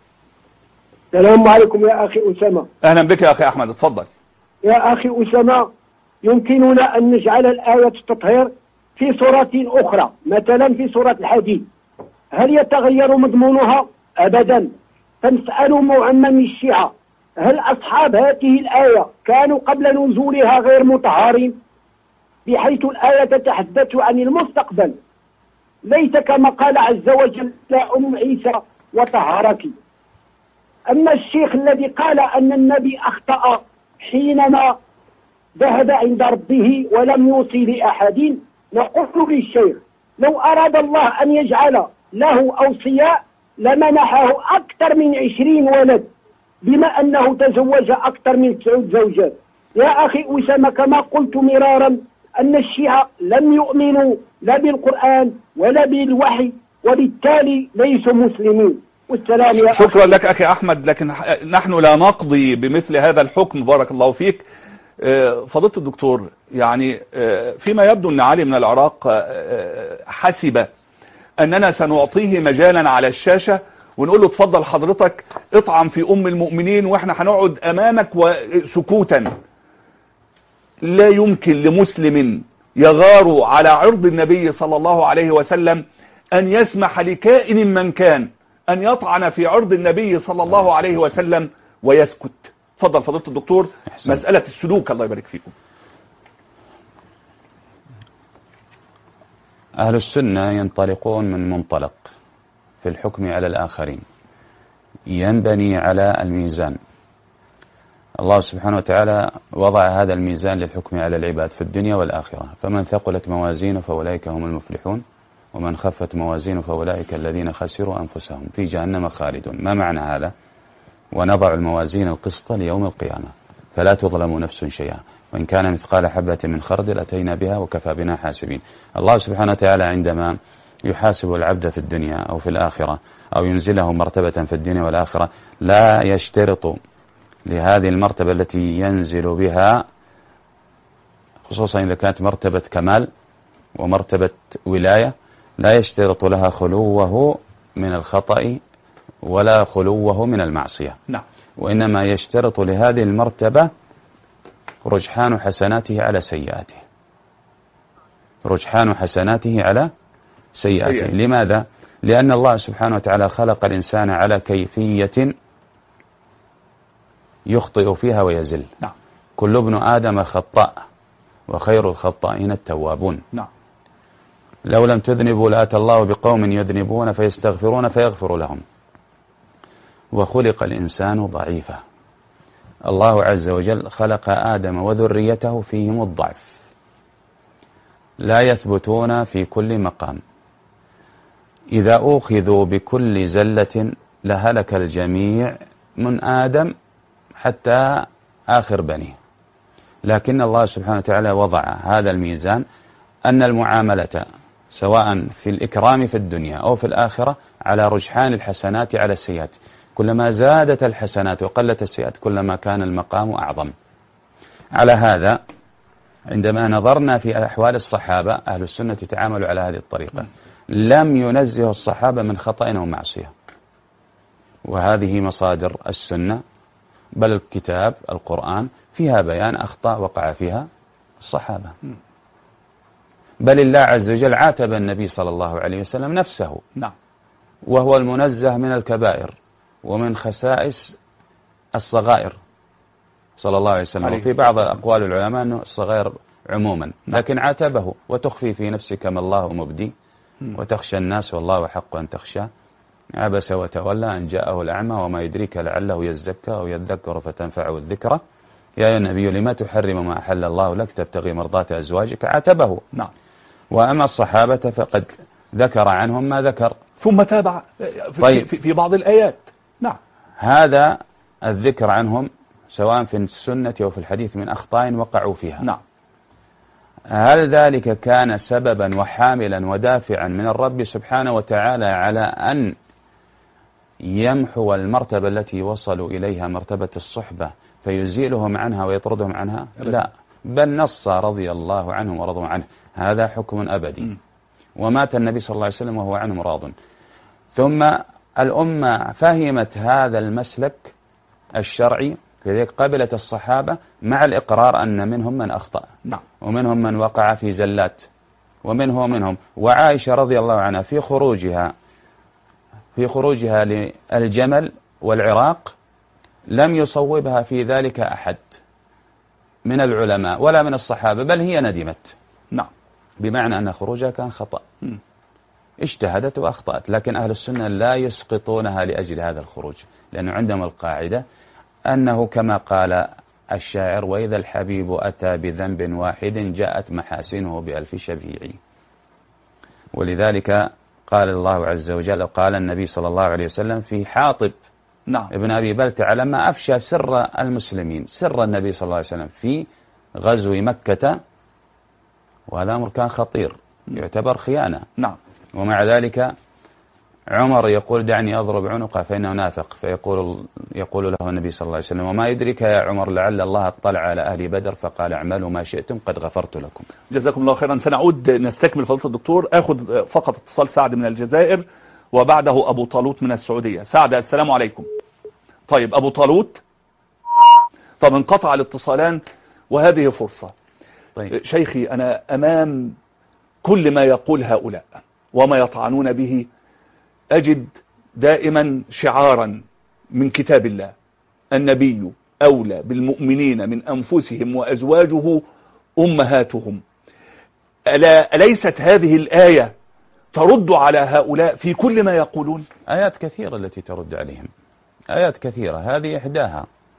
السلام عليكم يا اخي اسامه. اهلا بك يا اخي احمد، اتفضل. يا اخي اسامه، يمكننا ان نجعل الآية التطهير في سورة اخرى، مثلا في سورة الحديد، هل يتغير مضمونها؟ ابدا. فنسأل معمم الشيعة، هل اصحاب هذه الآية كانوا قبل نزولها غير مطهرين؟ بحيث الآية تتحدث عن المستقبل، ليس كما قال عز وجل يا أم عيسى وطهرك. أما الشيخ الذي قال أن النبي أخطأ حينما ذهب عند ربه ولم يوصي لأحد، نقول للشيخ لو أراد الله أن يجعل له أوصياء لمنحه أكثر من 20 ولد، بما أنه تزوج أكثر من 9 زوجات. يا أخي أسامة، كما قلت مرارا أن الشيعة لم يؤمنوا لا بالقرآن ولا بالوحي، وبالتالي ليسوا مسلمين. والسلام يا شكرا أخي. لك أخي أحمد، لكن نحن لا نقضي بمثل هذا الحكم. بارك الله فيك. فضيلة الدكتور، يعني فيما يبدو أن علي من العراق حسب أننا سنعطيه مجالا على الشاشة ونقول له اتفضل حضرتك اطعن في أم المؤمنين وإحنا هنقعد أمامك وسكوتا. لا يمكن لمسلم يغار على عرض النبي صلى الله عليه وسلم أن يسمح لكائن من كان أن يطعن في عرض النبي صلى الله عليه وسلم ويسكت. تفضل فضيلة الدكتور. مسألة السلوك، الله يبارك فيكم. أهل السنة ينطلقون من منطلق في الحكم على الآخرين ينبني على الميزان. الله سبحانه وتعالى وضع هذا الميزان للحكم على العباد في الدنيا والآخرة، فمن ثقلت موازينه فأولئك هم المفلحون ومن خفت موازينه فأولئك الذين خسروا أنفسهم في جهنم خالدون. ما معنى هذا؟ ونضع الموازين القسط ليوم القيامة فلا تظلم نفس شيئا وإن كان مثقال حبة من خردل أتينا بها وكفى بنا حاسبين. الله سبحانه وتعالى عندما يحاسب العبد في الدنيا أو في الآخرة أو ينزله مرتبة في الدنيا والآخرة لا يشترط لهذه المرتبة التي ينزل بها، خصوصا إذا كانت مرتبة كمال ومرتبة ولاية، لا يشترط لها خلوه من الخطأ ولا خلوه من المعصية. نعم. وإنما يشترط لهذه المرتبة رجحان حسناته على سيئاته، رجحان حسناته على سيئاته. لماذا؟ لأن الله سبحانه وتعالى خلق الإنسان على كيفية يخطئ فيها ويزل. نعم. كل ابن آدم خطاء وخير الخطائين التوابون. نعم. لو لم تذنبوا لأتى الله بقوم يذنبون فيستغفرون فيغفر لهم. وخلق الإنسان ضعيفا، الله عز وجل خلق آدم وذريته فيهم الضعف، لا يثبتون في كل مقام، إذا أخذوا بكل زلة لهلك الجميع من آدم حتى آخر بنيه. لكن الله سبحانه وتعالى وضع هذا الميزان أن المعاملة سواء في الإكرام في الدنيا أو في الآخرة على رجحان الحسنات على السيئات، كلما زادت الحسنات وقلت السيئات كلما كان المقام أعظم. على هذا عندما نظرنا في أحوال الصحابة أهل السنة تعاملوا على هذه الطريقة، لم ينزه الصحابة من خطأ ومعصية، وهذه مصادر السنة بل الكتاب القرآن فيها بيان أخطاء وقع فيها الصحابة. بل الله عز وجل عاتب النبي صلى الله عليه وسلم نفسه. نعم. وهو المنزه من الكبائر ومن خسائس الصغائر صلى الله عليه وسلم. وفي بعض أقوال العلماء أنه الصغائر عموما، لكن عاتبه وتخفي في نفسك ما الله مبدي وتخشى الناس والله حق أن تخشى عبس وتولى أن جاءه الأعمى وما يدريك لعله يزكى أو يذكر فتنفعه الذكرى يا أيها النبي لما تحرم ما أحل الله لك تبتغي مرضات أزواجك. عاتبه. نعم. وأما الصحابة فقد ذكر عنهم ما ذكر ثم تابع في بعض الآيات. نعم. هذا الذكر عنهم سواء في السنة أو في الحديث من أخطاء وقعوا فيها. نعم. هل ذلك كان سببا وحاملا ودافعا من الرب سبحانه وتعالى على أن يمحو المرتبة التي وصلوا إليها مرتبة الصحبة فيزيلهم عنها ويطردهم عنها؟ لا، بل نص رضي الله عنهم ورضوا عنه، هذا حكم أبدي. ومات النبي صلى الله عليه وسلم وهو عنهم راض. ثم الأمة فهمت هذا المسلك الشرعي، لذلك قبلت الصحابة مع الإقرار أن منهم من أخطأ. نعم. ومنهم من وقع في زلات ومنهم. وعائشة رضي الله عنها في خروجها للجمل والعراق لم يصوبها في ذلك أحد من العلماء ولا من الصحابة، بل هي ندمت. نعم. بمعنى أن خروجها كان خطأ، اجتهدت وأخطأت، لكن أهل السنة لا يسقطونها لأجل هذا الخروج، لأنه عندهم القاعدة أنه كما قال الشاعر وإذا الحبيب أتى بذنب واحد جاءت محاسنه بألف شفيع. ولذلك قال الله عز وجل قال النبي صلى الله عليه وسلم في حاطب نعم. ابن أبي بلتع لما أفشى سر المسلمين، سر النبي صلى الله عليه وسلم في غزو مكة، وهذا أمر كان خطير يعتبر خيانة. نعم. ومع ذلك عمر يقول دعني أضرب عنقه فإنه نافق، يقول له النبي صلى الله عليه وسلم وما يدرك يا عمر لعل الله اطلع على أهل بدر فقال اعملوا ما شئتم قد غفرت لكم. جزاكم الله خيرا. سنعود نستكمل فضيلة الدكتور. أخذ فقط اتصال سعد من الجزائر وبعده أبو طالوت من السعودية. سعد السلام عليكم. طيب أبو طالوت، طب انقطع الاتصالان وهذه فرصة. طيب. شيخي أنا أمام كل ما يقول هؤلاء وما يطعنون به أجد دائما شعارا من كتاب الله: النبي أولى بالمؤمنين من أنفسهم وأزواجه أمهاتهم. أليست هذه الآية ترد على هؤلاء في كل ما يقولون؟ آيات كثيرة التي ترد عليهم، آيات كثيرة، هذه إحداها.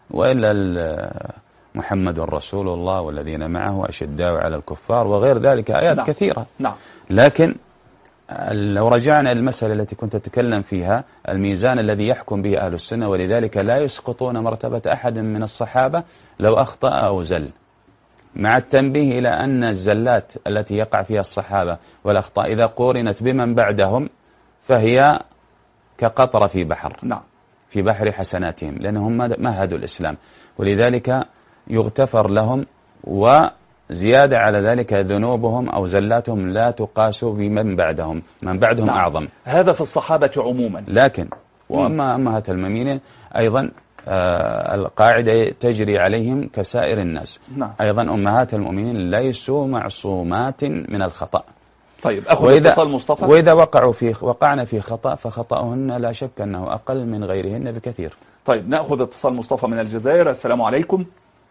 وإلا محمد رسول الله والذين معه أشداء على الكفار وغير ذلك آيات نعم. كثيرة. نعم. لكن لو رجعنا المسألة التي كنت أتكلم فيها، الميزان الذي يحكم به أهل السنة، ولذلك لا يسقطون مرتبة أحد من الصحابة لو أخطأ أو زل، مع التنبيه إلى أن الزلات التي يقع فيها الصحابة والأخطاء إذا قورنت بمن بعدهم فهي كقطرة في بحر. نعم. في بحر حسناتهم، لأنهم مهدوا الإسلام، ولذلك يغتفر لهم، وزيادة على ذلك ذنوبهم أو زلاتهم لا تقاس بمن بعدهم، من بعدهم نعم. أعظم. هذا في الصحابة عموما. لكن وأما أمهات المؤمنين أيضا القاعدة تجري عليهم كسائر الناس. نعم. أيضا أمهات المؤمنين ليسوا معصومات من الخطأ. طيب أخذ اتصال مصطفى. وإذا وقعنا في خطأ فخطأهن لا شك أنه أقل من غيرهن بكثير. طيب نأخذ اتصال مصطفى من الجزائر. السلام عليكم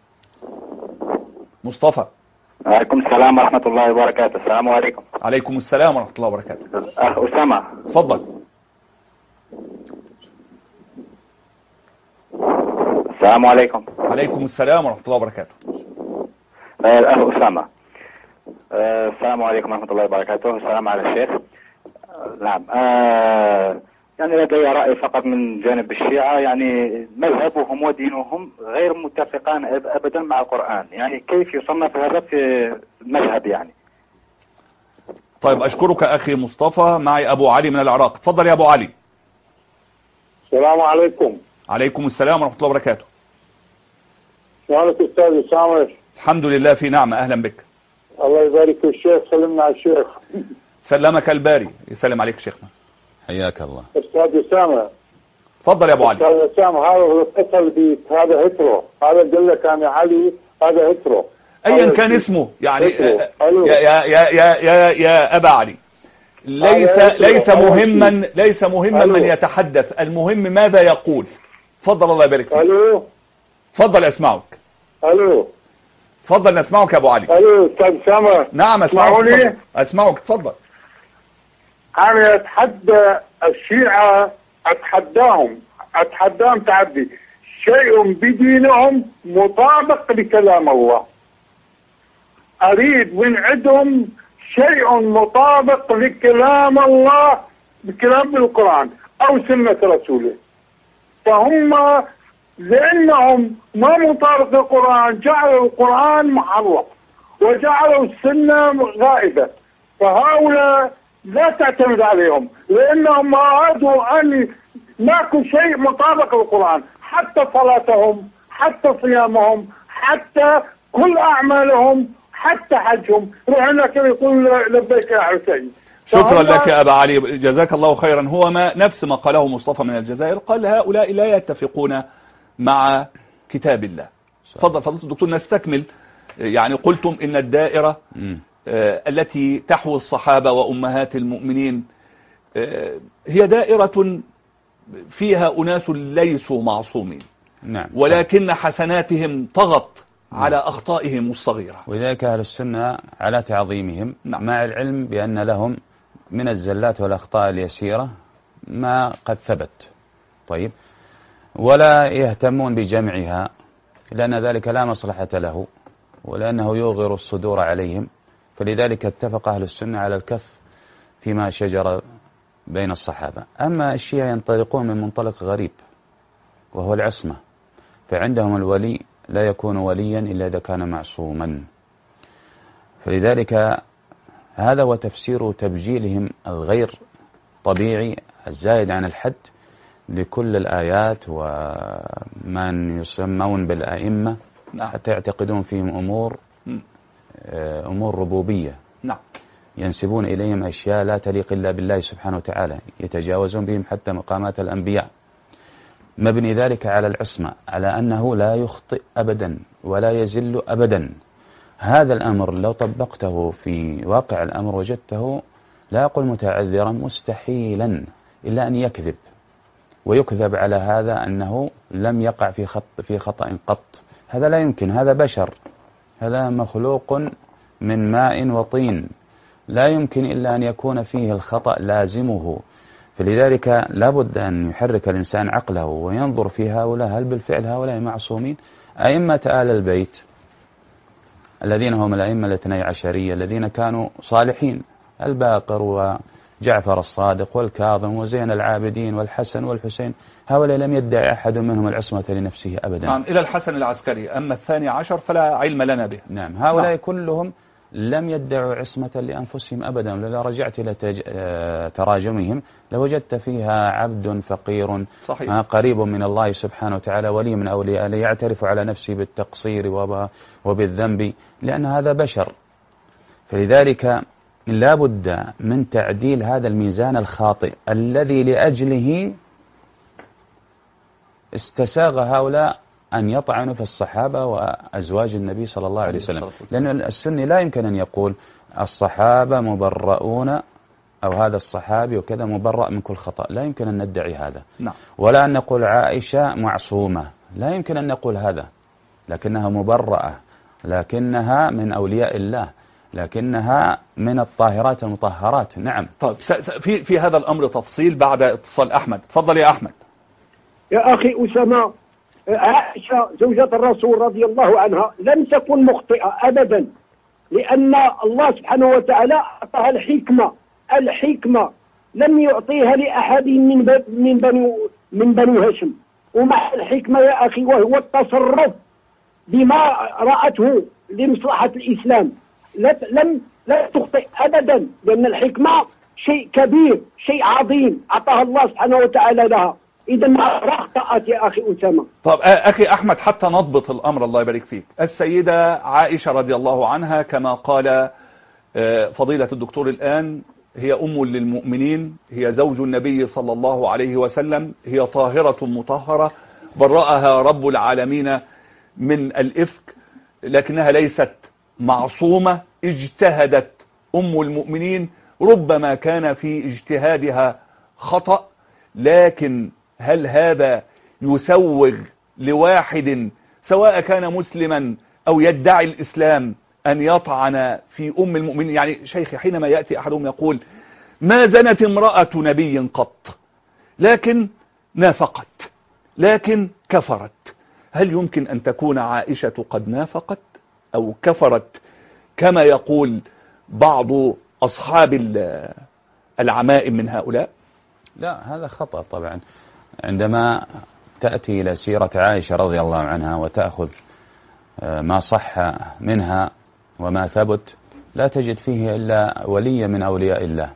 مصطفى. وعليكم السلام ورحمة الله وبركاته. السلام عليكم. عليكم السلام ورحمة الله وبركاته. أخ أسامة. تفضل. السلام عليكم. عليكم السلام ورحمة الله وبركاته. الأخ أسامة. السلام عليكم ورحمة الله وبركاته. السلام على الشيخ. نعم. يعني لدي رأي فقط من جانب الشيعة، يعني مذهبهم ودينهم غير متفقان أبدا مع القرآن، يعني كيف يصنف هذا في المذهب يعني. طيب أشكرك أخي مصطفى. معي أبو علي من العراق. تفضل يا أبو علي. السلام عليكم. عليكم السلام ورحمة الله وبركاته. شلونك أستاذ أسامة؟ الحمد لله في نعمة. أهلا بك. الله يبارك في الشيخ. سلمنا على الشيخ. سلمك الباري. يسلم عليك شيخنا. حياك الله. أستاذ أسامة. تفضل يا أبو علي. أستاذ أسامة، هذا اتصل بيك، هذا هترو، هذا قال لك أنا علي، هذا هترو. أيا كان اسمه يعني يا أبا علي، ليس مهما من يتحدث، المهم ماذا يقول. تفضل الله يبارك فيك. ألو. تفضل أسمعك. ألو. تفضل نسمعك يا أبو علي. ألو أستاذ أسامة. نعم أسمعك. أسمعك. تفضل. أنا أتحدى الشيعة، أتحداهم تعدي شيء بدينهم مطابق لكلام الله. أريد من عندهم شيء مطابق لكلام الله، بكلام القرآن أو سنة رسوله. فهم لأنهم ما مطابق للقرآن جعلوا القرآن محرف وجعلوا السنة غائبة، فهؤلاء لا تعتمد عليهم، لأنهم أرادوا أن ماكو شيء مطابق للقرآن، حتى صلاتهم، حتى صيامهم، حتى كل أعمالهم، حتى حجهم. روح هناك يقول لبيك يا حسين. شكرا لك يا أبا علي، جزاك الله خيرا. هو نفس ما قاله مصطفى من الجزائر، قال هؤلاء لا يتفقون مع كتاب الله. تفضل فضيلة الدكتور نستكمل. يعني قلتم إن الدائرة التي تحوي الصحابة وأمهات المؤمنين هي دائرة فيها أناس ليسوا معصومين. نعم. ولكن حسناتهم طغت على أخطائهم الصغيرة، ولذلك أهل السنة على تعظيمهم. نعم. مع العلم بأن لهم من الزلات والأخطاء اليسيرة ما قد ثبت. طيب، ولا يهتمون بجمعها لأن ذلك لا مصلحة له، ولأنه يوغر الصدور عليهم. فلذلك اتفق أهل السنة على الكف فيما شجر بين الصحابة. أما الشيعة ينطلقون من منطلق غريب وهو العصمة، فعندهم الولي لا يكون وليا إلا إذا كان معصوما. فلذلك هذا هو تفسير تبجيلهم الغير طبيعي الزائد عن الحد لكل الآيات ومن يسمون بالأئمة، حتى يعتقدون فيهم أمور ربوبية. نعم. ينسبون إليهم أشياء لا تليق إلا بالله سبحانه وتعالى، يتجاوزون بهم حتى مقامات الأنبياء. مبني ذلك على العصمة، على أنه لا يخطئ أبدا ولا يزل أبدا. هذا الأمر لو طبقته في واقع الأمر وجدته لا أقول متعذرا، مستحيلا إلا أن يكذب، ويكذب على هذا أنه لم يقع في خطأ قط. هذا لا يمكن، هذا بشر، هذا مخلوق من ماء وطين، لا يمكن إلا أن يكون فيه الخطأ لازمه. فلذلك لابد أن يحرك الإنسان عقله وينظر في هؤلاء، هل بالفعل هؤلاء معصومين؟ أئمة آل البيت الذين هم الأئمة الاثني عشرية الذين كانوا صالحين، الباقر وجعفر الصادق والكاظم وزين العابدين والحسن والحسين، هؤلاء لم يدعي أحد منهم العصمة لنفسه أبدا. نعم، إلى الحسن العسكري، أما الثاني عشر فلا علم لنا به. نعم، هؤلاء كلهم لم يدعوا عصمة لأنفسهم أبدا. لو رجعت إلى تراجمهم لوجدت فيها عبد فقير صحيح. قريب من الله سبحانه وتعالى، ولي من أولياء، لا يعترف على نفسه بالتقصير وبالذنب، لأن هذا بشر. فلذلك لا بد من تعديل هذا الميزان الخاطئ الذي لأجله استساغ هؤلاء أن يطعنوا في الصحابة وأزواج النبي صلى الله عليه وسلم. لأن السني لا يمكن أن يقول الصحابة مبرؤون أو هذا الصحابي وكذا مبرأ من كل خطأ، لا يمكن أن ندعي هذا. نعم. ولا أن نقول عائشة معصومة، لا يمكن أن نقول هذا، لكنها مبرأة، لكنها من أولياء الله، لكنها من الطاهرات المطهرات. نعم. طيب في هذا الأمر تفصيل بعد اتصال أحمد. تفضل يا أحمد. يا أخي أسامة، عائشة زوجة الرسول رضي الله عنها لم تكن مخطئة أبدا، لأن الله سبحانه وتعالى أعطاها الحكمة لم يعطيها لأحد من بني هاشم. ومع الحكمة يا أخي وهو التصرف بما رأته لمصلحة الإسلام، لا تخطئ أبدا، لأن الحكمة شيء كبير، شيء عظيم أعطاها الله سبحانه وتعالى لها. إذا ما أخطأت يا أخي أسامة. طب أخي أحمد، حتى نضبط الأمر الله يبارك فيك، السيدة عائشة رضي الله عنها كما قال فضيلة الدكتور الآن هي أم للمؤمنين، هي زوج النبي صلى الله عليه وسلم، هي طاهرة مطهرة برأها رب العالمين من الإفك، لكنها ليست معصومة. اجتهدت أم المؤمنين، ربما كان في اجتهادها خطأ، لكن هل هذا يسوغ لواحد سواء كان مسلما أو يدعي الإسلام أن يطعن في أم المؤمنين؟ يعني شيخي، حينما يأتي أحدهم يقول ما زنت امرأة نبي قط، لكن نافقت، لكن كفرت، هل يمكن أن تكون عائشة قد نافقت أو كفرت كما يقول بعض أصحاب العمائم من هؤلاء؟ لا، هذا خطأ طبعا. عندما تأتي إلى سيرة عائشة رضي الله عنها وتأخذ ما صح منها وما ثبت، لا تجد فيه إلا ولية من أولياء الله،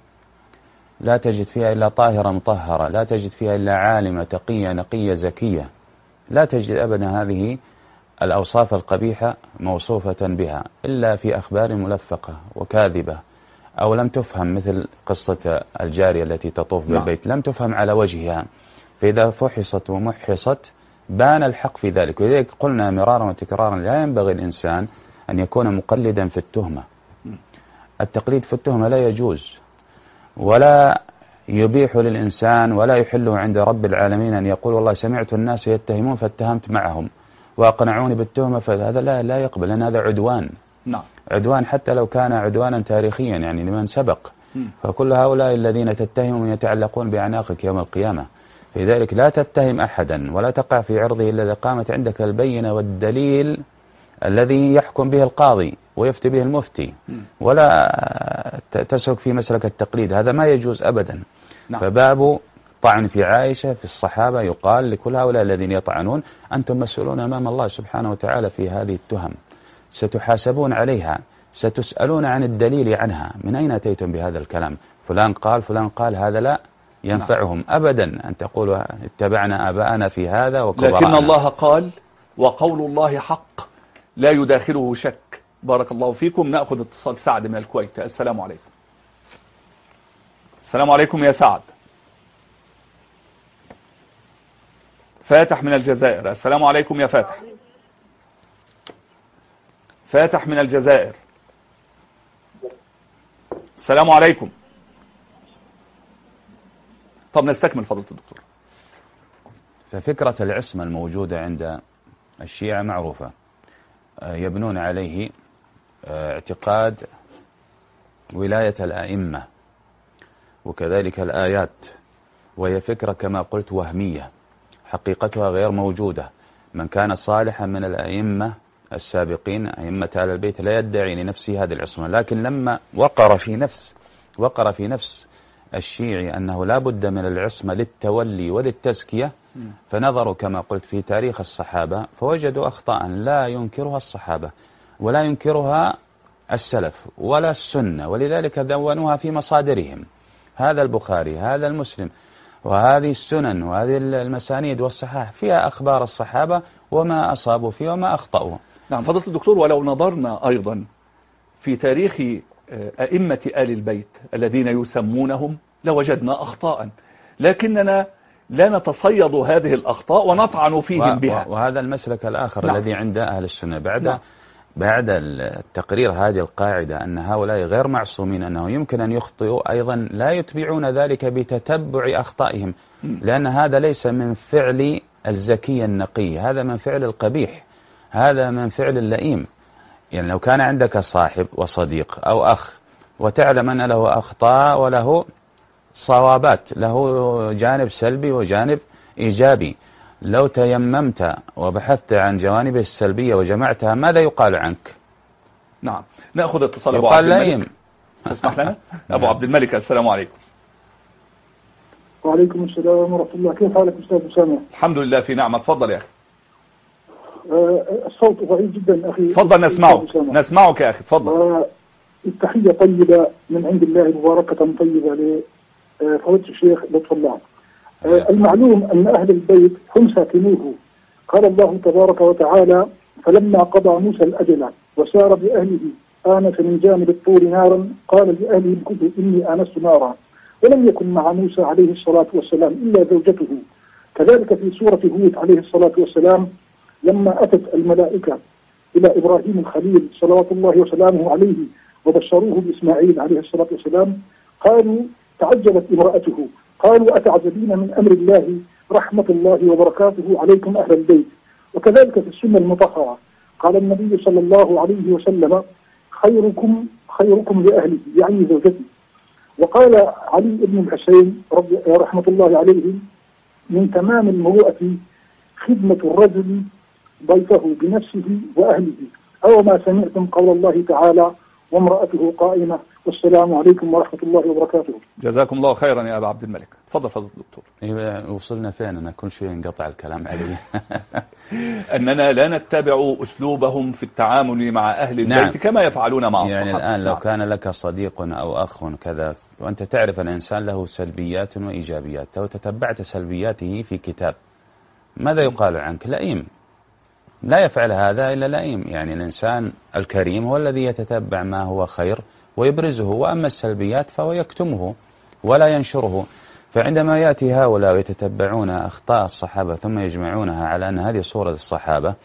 لا تجد فيها إلا طاهرة مطهرة، لا تجد فيها إلا عالمة تقية نقية زكية، لا تجد أبدا هذه الأوصاف القبيحة موصوفة بها إلا في أخبار ملفقة وكاذبة، أو لم تفهم، مثل قصة الجارية التي تطوف بالبيت، لم تفهم على وجهها، فإذا فحصت ومحصت بان الحق في ذلك. ولذلك قلنا مرارا وتكرارا لا ينبغي الإنسان أن يكون مقلدا في التهمة. التقليد في التهمة لا يجوز، ولا يبيح للإنسان ولا يحله عند رب العالمين أن يقول والله سمعت الناس يتهمون فاتهمت معهم وأقنعوني بالتهمة، فهذا لا يقبل، لأن هذا عدوان. نعم. عدوان حتى لو كان عدوانا تاريخيا، يعني لمن سبق. فكل هؤلاء الذين تتهمهم يتعلقون بأعناقك يوم القيامة. لذلك لا تتهم أحدا ولا تقع في عرضه إلا إذا قامت عندك البينة والدليل الذي يحكم به القاضي ويفتي به المفتي، ولا تسلك في مسلك التقليد، هذا ما يجوز أبدا. نعم. فباب طعن في عائشة في الصحابة يقال لكل هؤلاء الذين يطعنون أنتم مسؤولون أمام الله سبحانه وتعالى في هذه التهم، ستحاسبون عليها، ستسألون عن الدليل عنها، من أين أتيتم بهذا الكلام؟ فلان قال فلان قال، هذا لا ينفعهم أبدا أن تقولوا اتبعنا آباءنا في هذا وكبرانا. لكن الله قال وقول الله حق لا يداخله شك. بارك الله فيكم. نأخذ اتصال سعد من الكويت. السلام عليكم. السلام عليكم يا سعد. فاتح من الجزائر. السلام عليكم يا فاتح. فاتح من الجزائر. السلام عليكم. طب نستكمل فضيلة الدكتور. ففكرة العصمة الموجودة عند الشيعة معروفة، يبنون عليه اعتقاد ولاية الأئمة وكذلك الآيات وهي فكرة كما قلت وهمية حقيقتها غير موجودة. من كان صالحا من الأئمة السابقين أئمة آل البيت لا يدعي لنفسه هذه العصمة، لكن لما وقر في نفس الشيعي أنه لا بد من العصمة للتولي وللتزكية، فنظروا كما قلت في تاريخ الصحابة فوجدوا أخطاء لا ينكرها الصحابة ولا ينكرها السلف ولا السنة، ولذلك دونوها في مصادرهم. هذا البخاري، هذا المسلم، وهذه السنن وهذه المسانيد والصحاح فيها أخبار الصحابة وما أصابوا فيه وما أخطأوا. نعم فضيلة الدكتور، ولو نظرنا أيضا في تاريخ أئمة آل البيت الذين يسمونهم لوجدنا أخطاء، لكننا لا نتصيد هذه الأخطاء ونطعن فيهم بها. وهذا المسلك الآخر نعم. الذي عند أهل السنة نعم. بعد التقرير هذه القاعدة أن هؤلاء غير معصومين، أنه يمكن أن يخطئوا، أيضا لا يتبعون ذلك بتتبع أخطائهم، لأن هذا ليس من فعل الزكي النقي، هذا من فعل القبيح، هذا من فعل اللئيم. يعني لو كان عندك صاحب وصديق أو أخ وتعلم أن له أخطاء وله صوابات، له جانب سلبي وجانب إيجابي، لو تيممت وبحثت عن جوانبه السلبية وجمعتها ماذا يقال عنك؟ نعم نأخذ اتصال أبو عبد الملك. تسمح لنا أبو عبد الملك، السلام عليكم. وعليكم السلام ورحمة الله، كيف حالك أستاذ أسامة؟ الحمد لله في نعمة، تفضل يا أخي. الصوت ضعيف جدا أخي. تفضل نسمعك يا أخي، تفضل. التحية طيبة من عند الله مباركة طيبة لفضيلة الشيخ لطف الله. المعلوم أن أهل البيت هم ساكنوه. قال الله تبارك وتعالى: فلما قضى موسى الأجل وسار بأهله آنس من جانب الطور نارا قال لأهلهم كثوا إني آنست نارا. ولم يكن مع موسى عليه الصلاة والسلام إلا زوجته. كذلك في سورة هود عليه الصلاة والسلام لما أتت الملائكة إلى إبراهيم الخليل صلوات الله وسلامه عليه وبشروه بإسماعيل عليه الصلاة والسلام قالوا تعجبت امرأته قالوا أتعجبين من أمر الله رحمة الله وبركاته عليكم أهل البيت. وكذلك في السنة المطهرة قال النبي صلى الله عليه وسلم خيركم لأهله يعني زوجته. وقال علي بن الحسين رحمة الله عليه من تمام المروءة خدمة الرجل ضيفه بنفسه وأهله، أو ما سمعتم قول الله تعالى وامرأته قائمة والسلام عليكم ورحمة الله وبركاته. جزاكم الله خيرا يا أبا عبد الملك. تفضل فضل الدكتور. وصلنا فين؟ أنا كل شيء انقطع الكلام عليه. أننا لا نتبع أسلوبهم في التعامل مع أهل البيت. نعم. كما يفعلون مع يعني الآن لو كان لك صديق أو أخ كذا وأنت تعرف أن الإنسان له سلبيات وإيجابيات، لو تتبعت سلبياته في كتاب ماذا يقال عنك؟ لئيم. لا يفعل هذا إلا لئيم. يعني الإنسان الكريم هو الذي يتتبع ما هو خير ويبرزه، وأما السلبيات فهو يكتمه ولا ينشره. فعندما يأتي هؤلاء ويتتبعون أخطاء الصحابة ثم يجمعونها على أن هذه صورة الصحابة،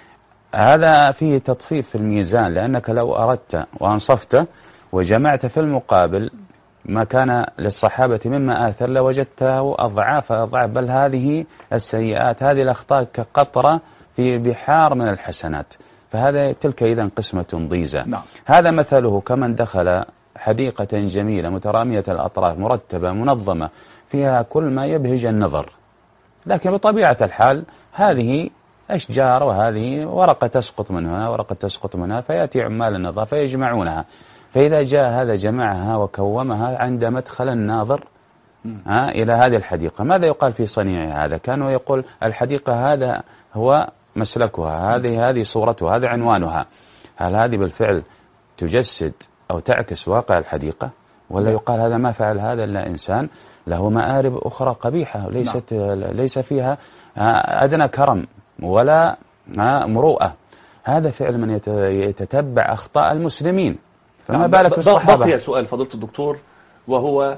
هذا فيه تطفيف في الميزان، لأنك لو أردت وأنصفت وجمعت في المقابل ما كان للصحابة مما آثر لوجدته أضعاف، بل هذه السيئات هذه الأخطاء كقطرة في بحار من الحسنات. فهذا تلك إذن قسمة ضيزة. نعم. هذا مثله كمن دخل حديقة جميلة مترامية الأطراف مرتبة منظمة فيها كل ما يبهج النظر، لكن بطبيعة الحال هذه أشجار وهذه ورقة تسقط منها ورقة تسقط منها، فيأتي عمال النظافة يجمعونها، فإذا جاء هذا جمعها وكومها عند مدخل الناظر إلى هذه الحديقة، ماذا يقال في صنيع هذا؟ كانوا يقول الحديقة هذا هو مسلكها، هذه صورتها، هذا عنوانها. هل هذه بالفعل تجسد أو تعكس واقع الحديقة، ولا يقال هذا ما فعل هذا إلا إنسان له مآرب أخرى قبيحة ليس فيها أدنى كرم ولا مروءة؟ هذا فعل من يتتبع أخطاء المسلمين، فما بالك بالصحابة؟ بقي سؤال فضيلة الدكتور، وهو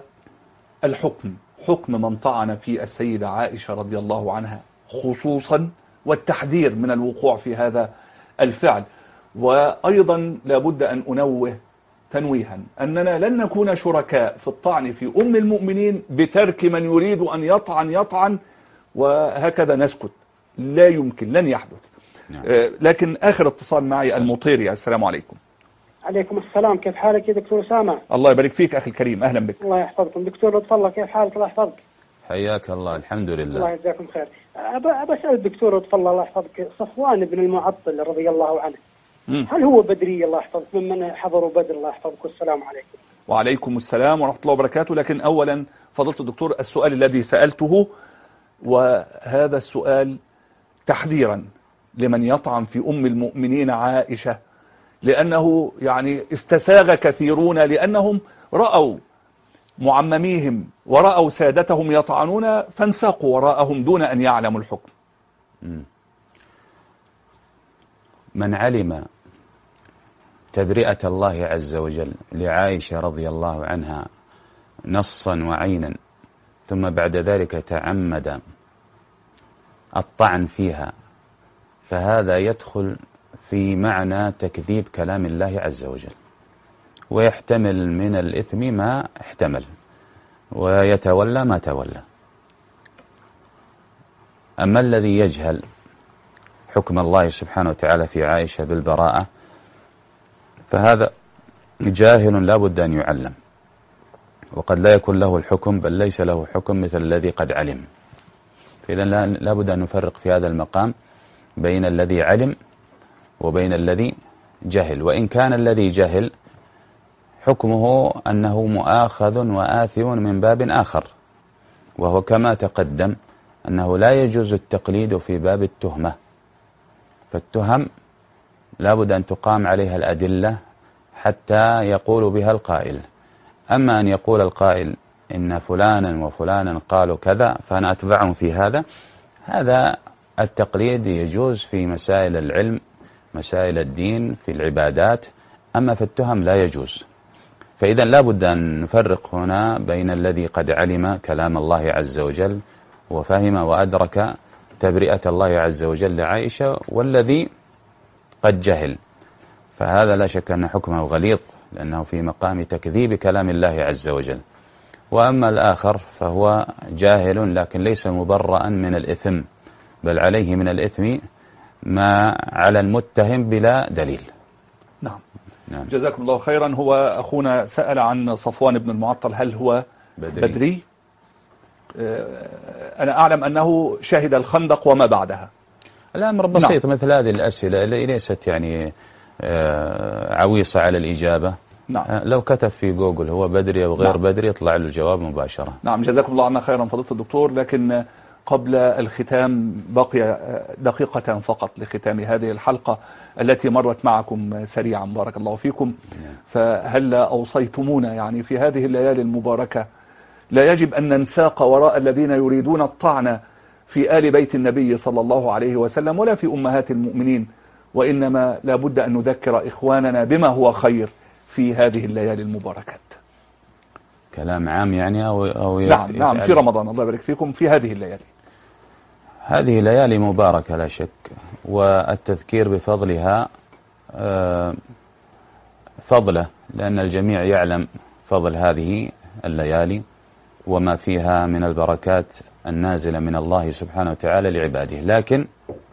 حكم من طعن في السيدة عائشة رضي الله عنها خصوصا، والتحذير من الوقوع في هذا الفعل. وأيضا لابد أن أنوه تنويها أننا لن نكون شركاء في الطعن في أم المؤمنين بترك من يريد أن يطعن وهكذا نسكت، لا يمكن، لن يحدث. لكن آخر اتصال معي المطيري. السلام عليكم. عليكم السلام، كيف حالك يا دكتور أسامة؟ الله يبارك فيك أخي الكريم، أهلا بك. الله يحفظكم. دكتور لطف الله، كيف حالك؟ الله يحفظك. حياك الله. الحمد الله لله. يجزاكم خير. أبى أسأل الدكتور تفضل الله يحفظك، صفوان بن المعطل رضي الله عنه هل هو بدري الله يحفظك ممن حضروا بدر الله يحفظك؟ والسلام عليكم. وعليكم السلام ورحمة الله وبركاته. لكن أولا فضلت الدكتور السؤال الذي سألته، وهذا السؤال تحذيرا لمن يطعن في أم المؤمنين عائشة، لأنه يعني استساغ كثيرون لأنهم رأوا معمميهم ورأوا سادتهم يطعنون فانساقوا وراءهم دون أن يعلموا الحكم. من علم تبرئة الله عز وجل لعائشة رضي الله عنها نصا وعينا ثم بعد ذلك تعمد الطعن فيها، فهذا يدخل في معنى تكذيب كلام الله عز وجل، ويحتمل من الإثم ما احتمل ويتولى ما تولى. أما الذي يجهل حكم الله سبحانه وتعالى في عائشة بالبراءة فهذا جاهل لا بد أن يعلم، وقد لا يكون له الحكم بل ليس له حكم مثل الذي قد علم. فإذا لا بد أن نفرق في هذا المقام بين الذي علم وبين الذي جهل، وإن كان الذي جهل حكمه أنه مؤاخذ وآثم من باب آخر، وهو كما تقدم أنه لا يجوز التقليد في باب التهمة، فالتهم لا بد أن تقام عليها الأدلة حتى يقول بها القائل. أما أن يقول القائل إن فلانا وفلانا قالوا كذا فأنا أتبعهم في هذا التقليد يجوز في مسائل العلم مسائل الدين في العبادات، أما في التهم لا يجوز. فإذا لا بد أن نفرق هنا بين الذي قد علم كلام الله عز وجل وفهم وأدرك تبرئة الله عز وجل لعائشة والذي قد جهل، فهذا لا شك أن حكمه غليظ لأنه في مقام تكذيب كلام الله عز وجل. وأما الآخر فهو جاهل لكن ليس مبرأ من الإثم، بل عليه من الإثم ما على المتهم بلا دليل. نعم. جزاكم الله خيرا. هو أخونا سأل عن صفوان بن المعطل هل هو بدري؟ أنا أعلم أنه شهد الخندق وما بعدها. الأمر بسيط. نعم. مثل هذه الأسئلة ليست يعني عويصة على الإجابة. نعم. لو كتب في جوجل هو بدري أو غير نعم. بدري يطلع له الجواب مباشرة. نعم. جزاكم الله عنا خيرا فضيلة الدكتور. لكن قبل الختام بقي دقيقة فقط لختام هذه الحلقة التي مرت معكم سريعا بارك الله فيكم. فهل أوصيتمونا يعني في هذه الليالي المباركة لا يجب أن ننساق وراء الذين يريدون الطعن في آل بيت النبي صلى الله عليه وسلم ولا في أمهات المؤمنين، وإنما لا بد أن نذكر إخواننا بما هو خير في هذه الليالي المباركات. كلام عام يعني أو نعم في رمضان الله يبارك فيكم في هذه الليالي. هذه ليالي مباركة لا شك، والتذكير بفضلها فضله، لأن الجميع يعلم فضل هذه الليالي وما فيها من البركات النازلة من الله سبحانه وتعالى لعباده. لكن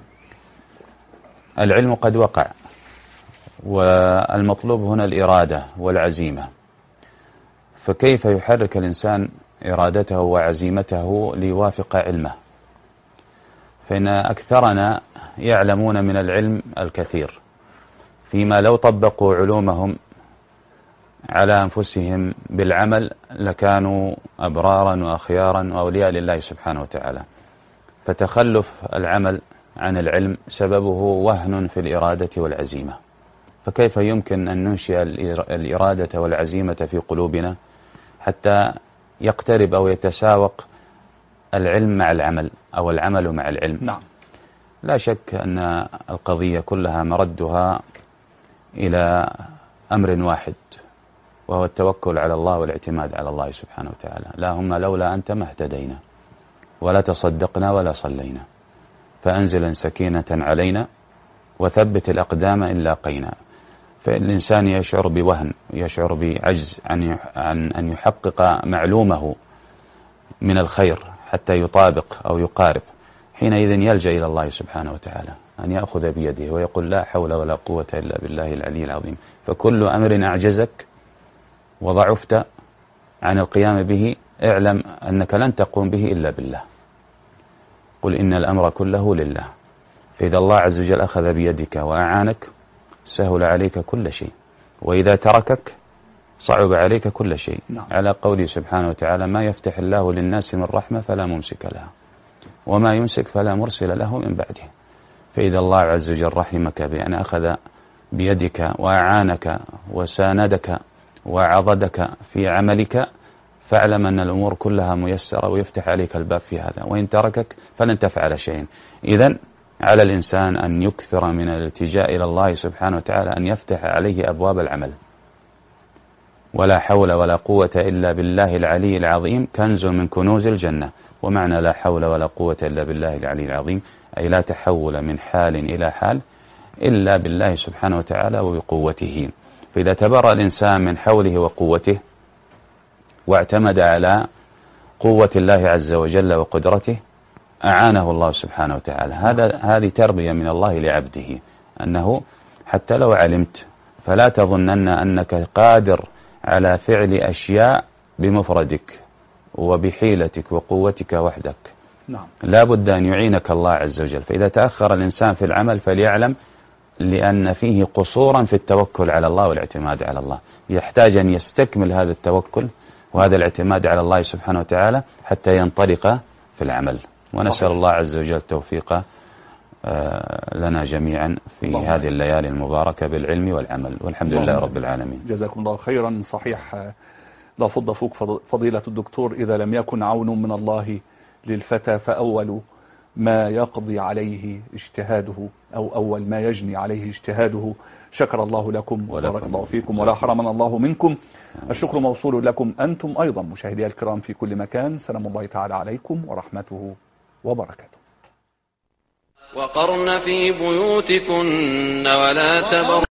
العلم قد وقع، والمطلوب هنا الإرادة والعزيمة. فكيف يحرك الإنسان إرادته وعزيمته ليوافق علمه؟ فإن أكثرنا يعلمون من العلم الكثير، فيما لو طبقوا علومهم على أنفسهم بالعمل لكانوا أبرارا وأخيارا وأولياء لله سبحانه وتعالى. فتخلف العمل عن العلم سببه وهن في الإرادة والعزيمة. فكيف يمكن أن ننشئ الإرادة والعزيمة في قلوبنا حتى يقترب أو يتساوق العلم مع العمل أو العمل مع العلم؟ نعم. لا شك أن القضية كلها مردها إلى أمر واحد، وهو التوكل على الله والاعتماد على الله سبحانه وتعالى. اللهم لولا أنت ما اهتدينا ولا تصدقنا ولا صلينا، فأنزل سكينة علينا وثبت الأقدام إن لاقينا. فالإنسان يشعر بوهن، يشعر بعجز عن أن يحقق معلومه من الخير حتى يطابق أو يقارب، حينئذ يلجأ إلى الله سبحانه وتعالى أن يأخذ بيده ويقول لا حول ولا قوة إلا بالله العلي العظيم. فكل أمر أعجزك وضعفت عن القيام به اعلم أنك لن تقوم به إلا بالله. قل إن الأمر كله لله. فإذا الله عز وجل أخذ بيدك وأعانك سهل عليك كل شيء، وإذا تركك صعب عليك كل شيء. على قوله سبحانه وتعالى: ما يفتح الله للناس من رحمة فلا ممسك لها وما يمسك فلا مرسل له من بعده. فإذا الله عز وجل رحمك بأن أخذ بيدك وأعانك وساندك وعضدك في عملك فاعلم أن الأمور كلها ميسرة ويفتح عليك الباب في هذا، وإن تركك فلن تفعل شيئا. إذن على الإنسان أن يكثر من الالتجاء إلى الله سبحانه وتعالى أن يفتح عليه أبواب العمل. ولا حول ولا قوة إلا بالله العلي العظيم كنز من كنوز الجنة. ومعنى لا حول ولا قوة إلا بالله العلي العظيم أي لا تحول من حال إلى حال إلا بالله سبحانه وتعالى وبقوته. فإذا تبرأ الإنسان من حوله وقوته واعتمد على قوة الله عز وجل وقدرته أعانه الله سبحانه وتعالى. هذه تربية من الله لعبده، أنه حتى لو علمت فلا تظنن أنك قادر على فعل أشياء بمفردك وبحيلتك وقوتك وحدك. لا بد أن يعينك الله عز وجل. فإذا تأخر الإنسان في العمل فليعلم لأن فيه قصورا في التوكل على الله والاعتماد على الله. يحتاج أن يستكمل هذا التوكل وهذا الاعتماد على الله سبحانه وتعالى حتى ينطلق في العمل. ونسأل الله عز وجل التوفيق لنا جميعا في هذه الليالي المباركة بالعلم والعمل، والحمد لله رب العالمين. جزاكم الله خيرا. صحيح لا فض فوق فضيلة الدكتور، إذا لم يكن عون من الله للفتى فأول ما يقضي عليه اجتهاده أو أول ما يجني عليه اجتهاده. شكر الله لكم وبارك الله فيكم ولا حرمنا الله منكم. الشكر موصول لكم أنتم أيضا مشاهدي الكرام في كل مكان. سلام الله تعالى عليكم ورحمته وبركاته. وقرن في بيوتكن ولا تبرجن